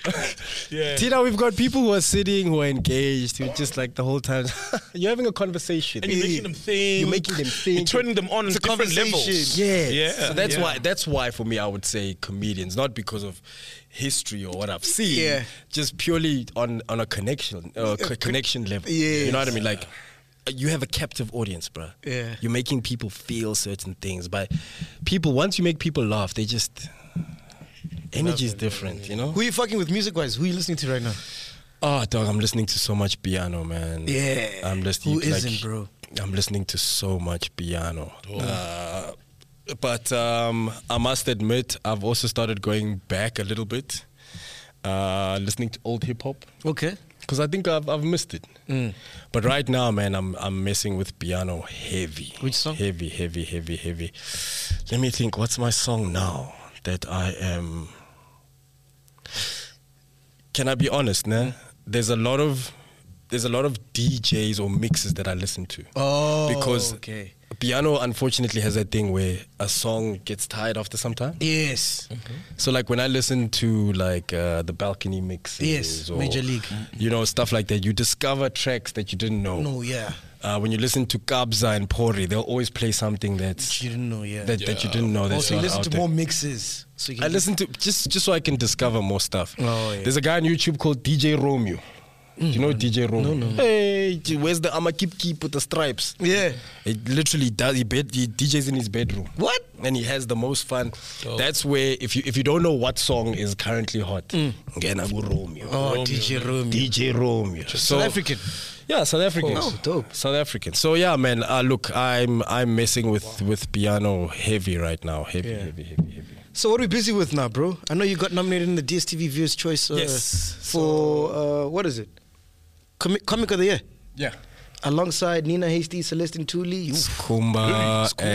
Yeah. Tina, we've got people who are sitting, who are engaged, who are just like the whole time. You're having a conversation. And you're making them think. You're making them think. You're turning them on It's in a different levels. conversation. Yeah, Yeah, So that's yeah. why. That's why for me, I would say comedians, not because of history or what I've seen. Yeah. Just purely on on a connection, uh, co- connection level. Yes. You know what I mean? Like, you have a captive audience, bro. Yeah. You're making people feel certain things. By people, once you make people laugh, they just energy is different. You know. Who are you fucking with music-wise? Who are you listening to right now? Oh, dog, I'm listening to so much piano, man. Yeah. I'm listening. Who to, like, isn't, bro? I'm listening to so much piano. Uh, but um, I must admit, I've also started going back a little bit, uh, listening to old hip hop. Okay. Because I think I've, I've missed it. But right now, man, I'm I'm messing with piano heavy. Which song? Heavy, heavy, heavy, heavy. Let me think. What's my song now that I am? Can I be honest, nah? There's a lot of there's a lot of D Js or mixes that I listen to. Oh, because okay. piano unfortunately has that thing where a song gets tired after some time. Yes. So like when I listen to like uh, the balcony mixes, Yes, or, Major League. you know, stuff like that, you discover tracks that you didn't know. No, yeah. Uh, when you listen to Kabza and Pori, they'll always play something that's You didn't know, yeah. that, that you didn't know. That's Also, you not listen out to there. more mixes. So you can I listen to just just so I can discover more stuff. Oh, yeah. There's a guy on YouTube called D J Romeo. Do you know D J Romeo? No, no. Hey, gee, where's the I'ma keep keep with the stripes? Yeah. It literally does. He, bed, he D Js in his bedroom. What? And he has the most fun. That's where if you if you don't know what song is currently hot, again I go Romeo. Oh, D J Romeo. D J Romeo. So, South African. Yeah, South African. Oh, dope. South African. So yeah, man. Uh, look, I'm I'm messing with with piano heavy right now. Heavy, Yeah. heavy, heavy, heavy. So what are we busy with now, bro? I know you got nominated in the D S T V Viewers' Choice uh, Yes. for, uh, what is it? Com- Comic of the Year. Yeah. Alongside Nina Hasty, Celestine Tooley. You, Kumba Skumba.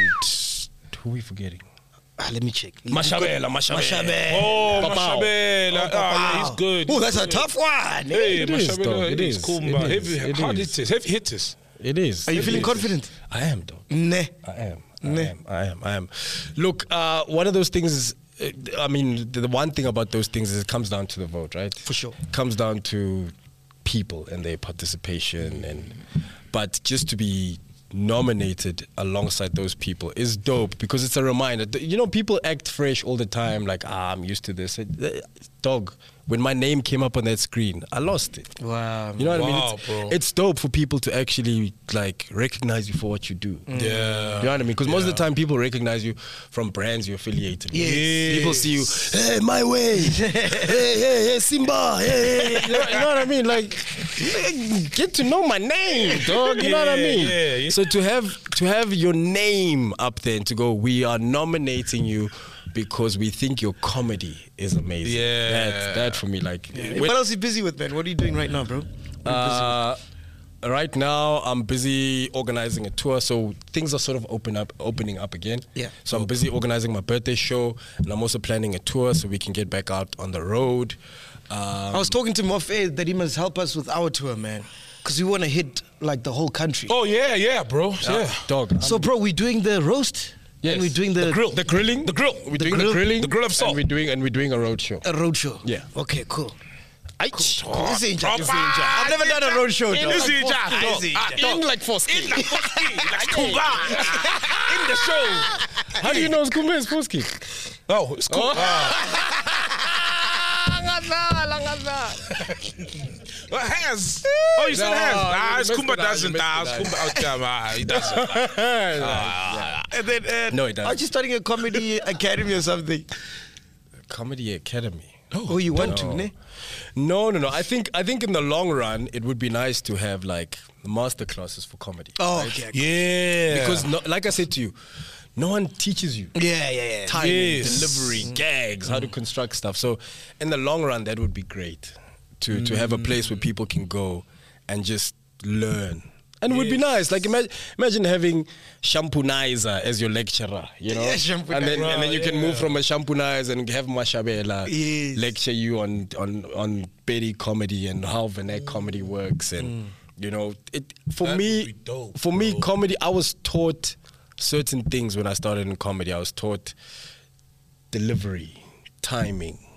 and who are we forgetting? ah, let me check. Mashabela, Mashabela. Mashabela. Oh, Papao. Mashabela. Ah, yeah, he's good. Oh, that's a tough one. Hey, It is, Mashabela. dog. It He's is. Kumba. It is. Heavy, It hard is. hitters. Heavy hitters. It is. Are you It feeling is. confident? I am, dog. Nah. I am. I Nah. am. I am. I am. Look, uh, one of those things is, uh, I mean, the, the one thing about those things is it comes down to the vote, right? For sure. It comes down to people and their participation, and but just to be nominated alongside those people is dope because it's a reminder. You know, people act fresh all the time, like, ah, I'm used to this. Dog, when my name came up on that screen, I lost it. Wow. You know what I mean? Wow, It's, bro. it's dope for people to actually like recognize you for what you do. Yeah. You know what I mean? Because most of the time people recognize you from brands you're affiliated with. Yes. People see you, hey, my way. hey, hey, hey, Simba. Hey, hey, hey. You, know, you know what I mean? Like, get to know my name, dog. You know what I Yeah, mean? yeah, yeah. So to have to have your name up there and to go, we are nominating you because we think your comedy is amazing. Yeah. That, that for me, like, when- What else are you busy with, man? What are you doing right now, bro? What are you busy with? uh, right now, I'm busy organizing a tour, so things are sort of open up, opening up again. Yeah. So I'm busy organizing my birthday show, and I'm also planning a tour so we can get back out on the road. Um, I was talking to Mofe that he must help us with our tour, man. Because we want to hit like the whole country. Oh, yeah, yeah, bro. Yeah. dog. So, bro, we're doing the roast. Yes. And we're doing the, The grill. the grilling, The grill. We're The doing grill. the grilling, The grill of salt. and we're doing and we're doing a road show. a road show. Yeah. Okay, cool. I This ain't Proper. This ain't I've never done a road show, In though. this is job, This dog. ain't Ah, job. dog. in like four In the Foski. Like Kumba. In the show. How do you know Skumba is Foski? Oh, it's cool. Well, has. Oh, you said No, has. you Ah, missed Kumba it out, doesn't. you missed Ah, it out. Kumba out there, man. He doesn't. Ah, And then, uh, No, it Aren't doesn't. you starting a comedy academy or something? Comedy Academy. Oh, you want no. to, ne? No, no, no. I think I think in the long run, it would be nice to have like master classes for comedy. Oh, right? okay. yeah. Because no, like I said to you, no one teaches you Yeah, yeah, yeah. timing, Yes. delivery, gags, how to construct stuff. So in the long run, that would be great to to have a place where people can go and just learn. And it would be nice. Like imagine, imagine having Shampunizer as your lecturer, you know, Yeah, Shampunizer. and then and then you can Yeah. move from a Shampunizer and have Mashabela Yes. lecture you on on on Betty comedy and how Vernac comedy works, and you know, it for That me, would be dope, for me, bro. comedy. I was taught certain things when I started in comedy. I was taught delivery, timing.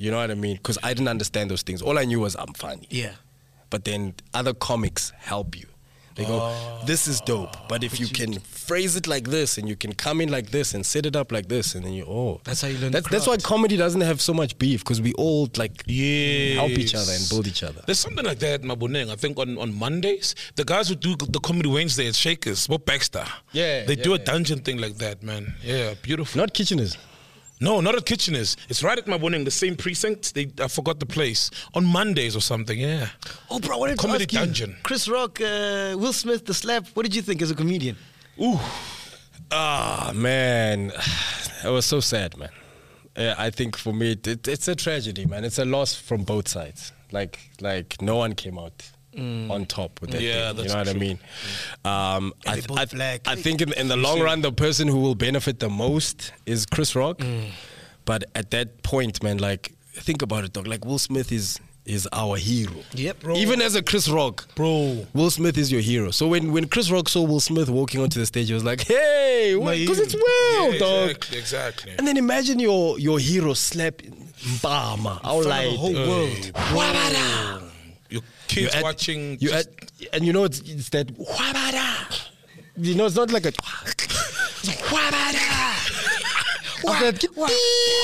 You know what I mean? Because I didn't understand those things. All I knew was I'm funny. Yeah. But then other comics help you. They go, oh, this is dope. But if you can phrase it like this and you can come in like this and set it up like this, and then you, oh. That's how you learn That's, the that's why craft. comedy doesn't have so much beef, because we all like Yes. help each other and build each other. There's something like that, Maboneng. I think on, on Mondays, the guys who do the Comedy Wednesday at Shakers, Bob Baxter. Yeah, They yeah, do a yeah. dungeon thing like that, man. Yeah, beautiful. Not Kitcheners. No, not at Kitcheners. It's right at Maboneng, the same precinct. They I forgot the place. On Mondays or something, yeah. Oh, bro, I wanted to Comedy ask you, dungeon. Chris Rock, uh, Will Smith, The Slap. What did you think as a comedian? Ooh. Ah, man. It was so sad, man. Uh, I think for me, it, it, it's a tragedy, man. It's a loss from both sides. Like, like no one came out on top with that Yeah, thing. that's You know what I true. mean? Um, I, they both I, black. I think in, in the long run, the person who will benefit the most is Chris Rock. But at that point, man, like, think about it, dog. Like, Will Smith is is our hero. Yep, bro. Even as a Chris Rock, Bro. Will Smith is your hero. So when, when Chris Rock saw Will Smith walking onto the stage, he was like, hey, because it's Will, Yeah, dog. exactly, exactly. And then imagine your your hero slap Mbama. I'll front of the like whole uh, world. Wabada. Your kids You add- watching. You just- add, and you know it's, it's that Wabada. You know it's not like a Wabada. It's that-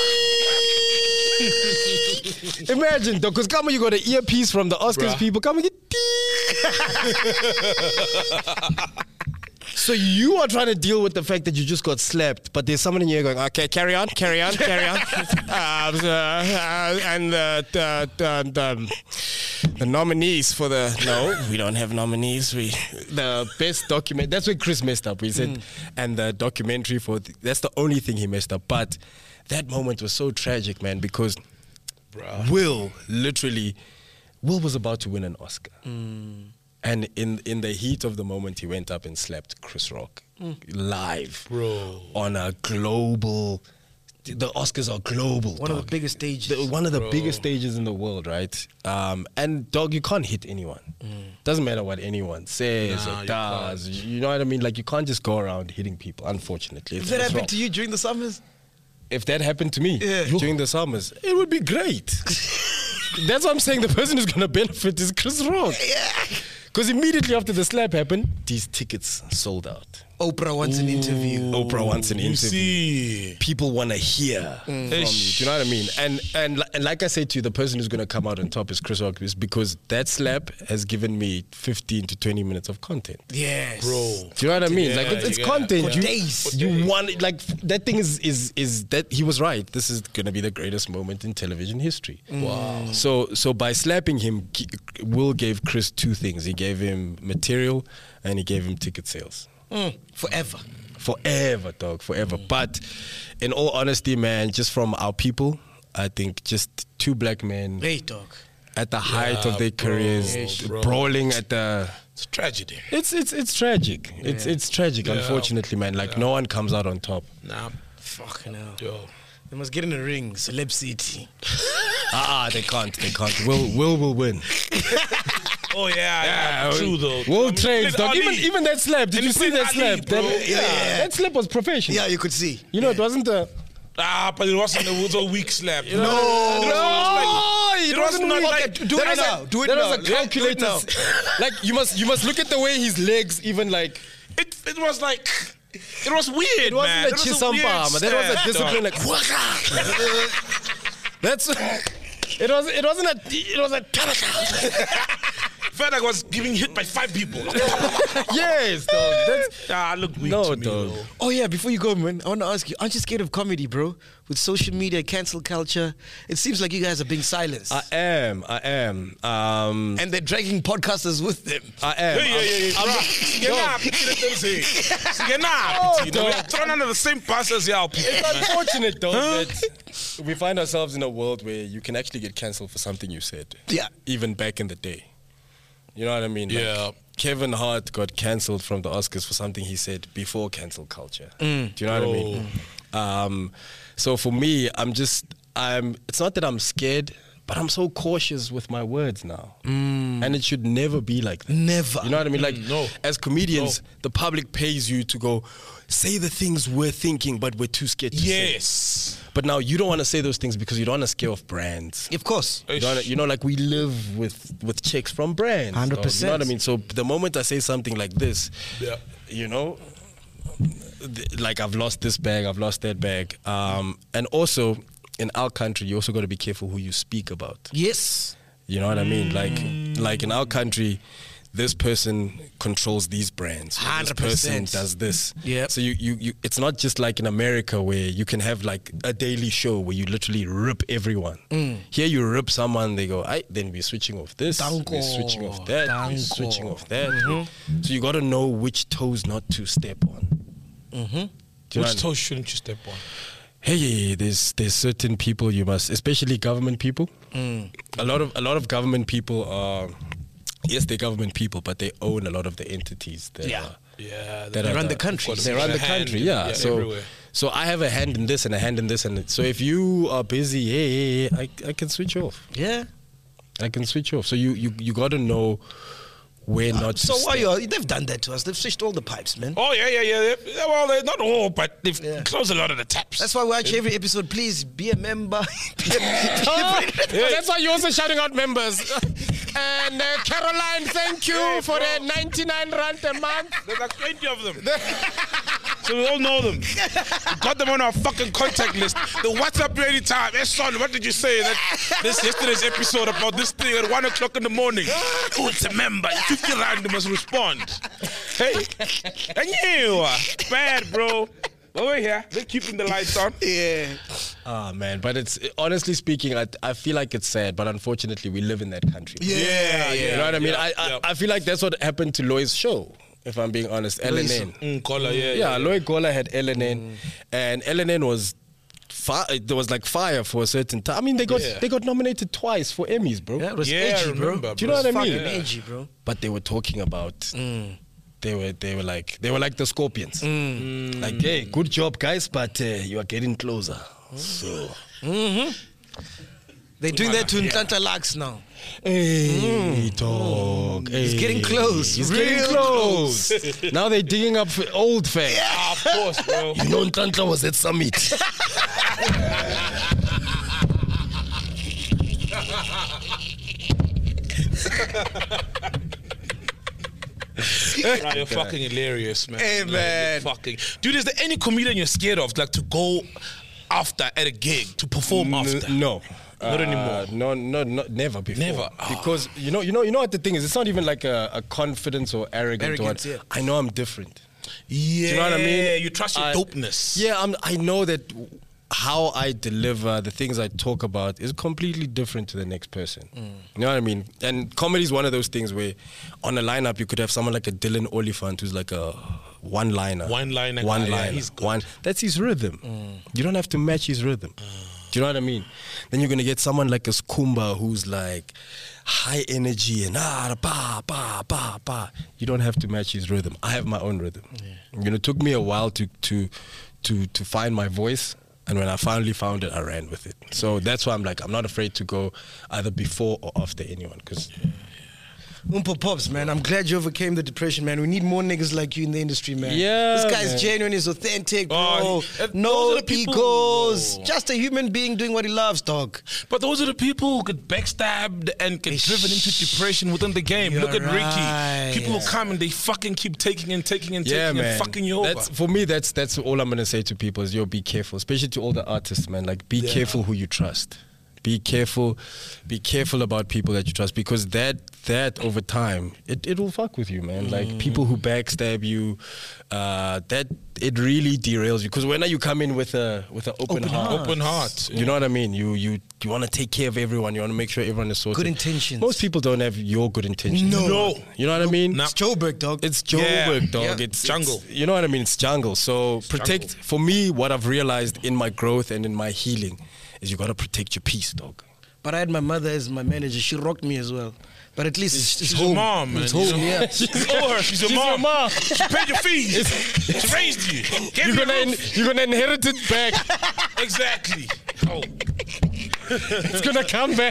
Imagine, though, because come on, you got an earpiece from the Oscars Bruh. people. Come and get. So you are trying to deal with the fact that you just got slapped, but there's someone in here going, okay, carry on, carry on, carry on. uh, uh, and uh, the, the, the, the nominees for the, no, we don't have nominees. We The best document, that's where Chris messed up. We said, and the documentary for, the, that's the only thing he messed up. But that moment was so tragic, man, because Bruh. Will literally, Will was about to win an Oscar. And in in the heat of the moment, he went up and slapped Chris Rock live, Bro. on a global. The Oscars are global. One of dog. the biggest stages. The- one of the biggest stages in the world, right? Um, and dog, you can't hit anyone. Doesn't matter what anyone says Nah, or you does. You, know what I mean? Like, you can't just go around hitting people. Unfortunately, If It's- that it's happened wrong. to you during the summers? If that happened to me Yeah. during the summers, it would be great. That's what I'm saying. The person who's going to benefit is Chris Rock. Yeah. Because immediately after the slap happened, these tickets sold out. Oprah wants an interview. Oprah wants an You interview. see. People want to hear from you. Do you know what I mean? And and li- and like I said to you, the person who's going to come out on top is Chris Rock, is because that slap has given me fifteen to twenty minutes of content. Yes. Bro. Do you know what I mean? Yeah, like it's, it's you content. gotta- You, For days. you want like that thing is is is that he was right. This is gonna be the greatest moment in television history. Wow. So so by slapping him, K- Will gave Chris two things. He gave him material and he gave him ticket sales. Mm, forever. Forever, dog, forever. But in all honesty, man, just from our people, I think just two black men Hey, dog. at the height of their bro, careers, bro. brawling at the. It's tragedy. It's it's it's tragic. It's it's tragic, Yeah. unfortunately, man. Like no one comes out on top. Nah. Fucking hell. Yo. They must get in the ring. Celeb City. Ah, ah, they can't. They can't. Will Will will win. Oh, yeah, yeah. True, though. I Will mean, trades, played dog. Ali. Even even that slap. Did And you he see played that Ali, slap? bro. That, Yeah. that slap was professional. Yeah, you could see. You know, it wasn't a. Ah, but it wasn't it was a weak slap. No, It was like- it it wasn't wasn't not weak. like do That it was now. a- Do it that now. was a Yeah, do it calculated. now. Like you must you must look at the way his legs even like. It, it was like, it was weird, It wasn't man. a chisampa, man. That was a discipline. Like, that's. It was. It wasn't a. It was a. Felt like I was giving hit by five people. Yes, dog. That's. Ah, look weak No, to me, dog. though. Oh yeah, before you go, man, I want to ask you: aren't you scared of comedy, bro? With social media, cancel culture, it seems like you guys are being silenced, I am. I am. Um. and they're dragging podcasters with them. I am. Hey, yeah, yeah, yeah. I'm- Bra, I'm- Sigena, pity let them say. Sigena, Oh, pity. You know, dog. we're thrown under the same bus as y'all people. It's unfortunate, though, that we find ourselves in a world where you can actually get cancelled for something you said. Yeah. Even back in the day. You know what I mean? Like, Yeah. Kevin Hart got cancelled from the Oscars for something he said before cancel culture. Do you know what I mean? Um, so for me, I'm just, I'm. It's not that I'm scared, but I'm so cautious with my words now. Mm. And it should never be like that. Never. You know what I mean? Like, Mm, no. as comedians, No. the public pays you to go, say the things we're thinking, but we're too scared to say. Yes. But now you don't want to say those things because you don't want to scare off brands. Of course. You, don't wanna- you know, like we live with, with checks from brands. one hundred dog. percent. You know what I mean? So the moment I say something like this, Yeah. you know, th- like I've lost this bag, I've lost that bag. Um, and also, in our country, you also got to be careful who you speak about. Yes. You know what I mean? Like, like in our country, this person controls these brands. or one hundred This person percent. does this. Yep. So you, you, you, it's not just like in America where you can have like a daily show where you literally rip everyone. Mm. Here you rip someone, they go, I then we're switching off this, Danko. we're switching off that, we're Danko. switching off that. Mm-hmm. So you got to know which toes not to step on. Mm-hmm. Do you know Which what I toe shouldn't you step on? Hey, there's there's certain people you must, especially government people. Mm. A lot of a lot of government people are, yes, they're government people, but they own a lot of the entities that Yeah. are, Yeah. that They are run the- the country. They run the Hand country, in- yeah. yeah, so everywhere. so I have a hand in this and a hand in this, and so if you are busy, hey, hey, hey I I can switch off. Yeah. I can switch off. So you you you got to know where not to So why step. you? They've done that to us. They've switched all the pipes, man. Oh, yeah, yeah, yeah. yeah. Well, they're not all, but they've Yeah. closed a lot of the taps. That's why we watch every episode. Please be a member. be a, be a- Oh, that's why you're also shouting out members. And uh, Caroline, thank you Hey, for bro. the ninety-nine rand a month. There's like twenty of them. So we all know them. We got them on our fucking contact list. The WhatsApp me anytime. Hey, son, what did you say? That this yesterday's episode about this thing at one o'clock in the morning. Oh, it's a member. fifty rand, you must respond. Hey, and you, bad, bro. But we're here. They're keeping the lights on. yeah. Ah man, but it's honestly speaking, I, I feel like it's sad, but unfortunately, we live in that country. Yeah, You know what I mean? yeah, I, I yeah. I feel like that's what happened to Loy's show. If I'm being honest, L N N. Mm, collar, yeah, Yeah, Loy Gola had L N N, and L N N was. Fi- there was like fire for a certain time. I mean, they got Yeah. they got nominated twice for Emmys, bro. Yeah, it was Yeah, I edgy, bro. remember, Do you know what I mean? Fucking Yeah. edgy, bro. But they were talking about. Mm. They were they were like they were like the Scorpions. Like, hey, good job, guys, but uh, you are getting closer. So, They're doing that to Ntlanta Lux now. hey, dog. He's hey. getting close, He's real getting close. Now they're digging up old facts. Ah, of course, bro. You know, Ntantla was at Summit. Nah, you're fucking hilarious, man. Hey, Like, man. you're fucking. Dude, is there any comedian you're scared of, like to go after at a gig, to perform after? N- no. Not Uh, anymore. No, no, no, never before. Never. Ah. Because you know, you know, you know what the thing is. It's not even like a, a confidence or arrogance. Arrogance, or yeah. what. I know I'm different. Yeah, Do you know what I mean? You trust your I- dopeness. Yeah, I'm, I know that how I deliver, the things I talk about is completely different to the next person. Mm. You know what I mean? And comedy is one of those things where on a lineup you could have someone like a Dylan Oliphant who's like a one-liner. One-liner One guy, yeah, liner. he's good. One. That's his rhythm. You don't have to match his rhythm. Do you know what I mean? Then you're going to get someone like a Skumba who's like high energy and ah, ba, ba, ba, ba. You don't have to match his rhythm. I have my own rhythm. You know, it took me a while to, to, to, to find my voice. And when I finally found it, I ran with it. So that's why I'm like, I'm not afraid to go either before or after anyone. Because Oompa Pops, man. I'm glad you overcame the depression, man. We need more niggas like you in the industry, man. Yeah, This guy's man. genuine, he's authentic, bro. Oh, he- uh, no those are the people- egos. Oh. Just a human being doing what he loves, dog. But those are the people who get backstabbed and get Ish. driven into depression within the game. You're Look at right. Ricky. People will come and they fucking keep taking and taking and yeah, taking man. and fucking you over. That's, for me, that's that's all I'm gonna say to people is yo, be careful, especially to all the artists, man. Like, be careful who you trust. Be careful, be careful about people that you trust because that that over time it, it will fuck with you, man. Like people who backstab you, uh, that it really derails you. Because when you come in with a with an open, Open heart, Open heart. you know what I mean. You you you want to take care of everyone. You want to make sure everyone is sorted. Good intentions. Most people don't have your good intentions. No. No. You know what I mean? Nah. It's Joburg, dog. It's Yeah. Joburg, dog. Yeah. It's Jungle. it's- you know what I mean? It's jungle. So protect. jungle. For me, what I've realized in my growth and in my healing is you gotta protect your peace, dog. But I had my mother as my manager. She rocked me as well. But at least it's, it's She's home. your mom, man. It's home, You yeah. owe her. She's your mom. mom. She paid your fees. She raised you. Gave You're you gonna a in, roof. you're gonna inherit it back. Exactly. Oh. It's gonna come back.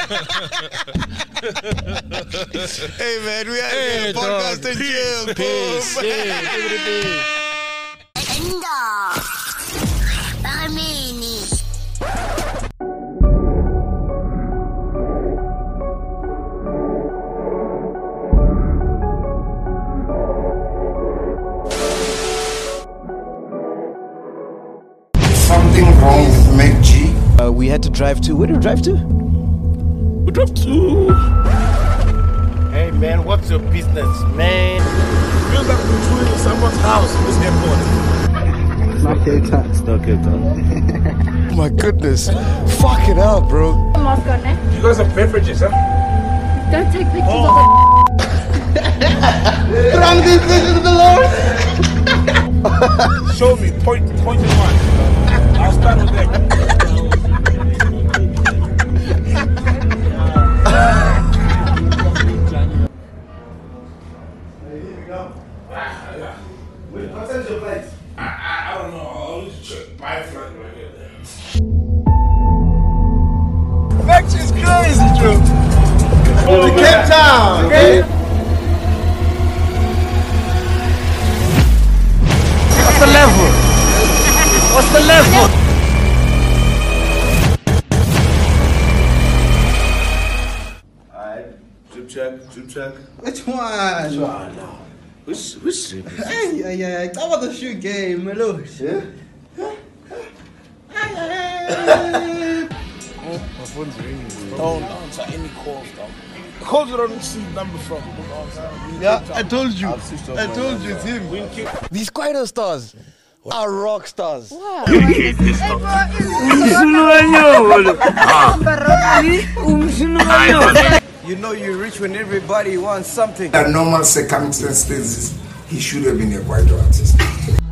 Hey man, we had Hey, a podcast dog. and chill. Peace. Boom. Yeah, give it a beat. Something wrong with Mac G. Uh, we had to drive to. Where did we drive to? We drove to. Hey man, what's your business, man? Feels like we're touring someone's house in this airport. Oh my goodness. Fuck it up, bro. Mask on, eh? You guys have beverages, huh? Don't take pictures of Show me. Point, point in one. I'll start with that. I, I, I don't know. I'll just check my flight right here. Max is crazy, Joe. To Cape Town, okay? What's the level? What's the level? Alright, drip check, drip check. Which one? Which, which drip? Hey, yeah, yeah. That was a shoot game, my lord. Yeah? Don't answer any calls, though. Calls you don't see number from. Don't answer. Yeah, I told you. I've switched off I my told you number. it's him. These Kwaito stars are rock stars. You know you're rich when everybody wants something. Under normal circumstances, he should have been a white artist.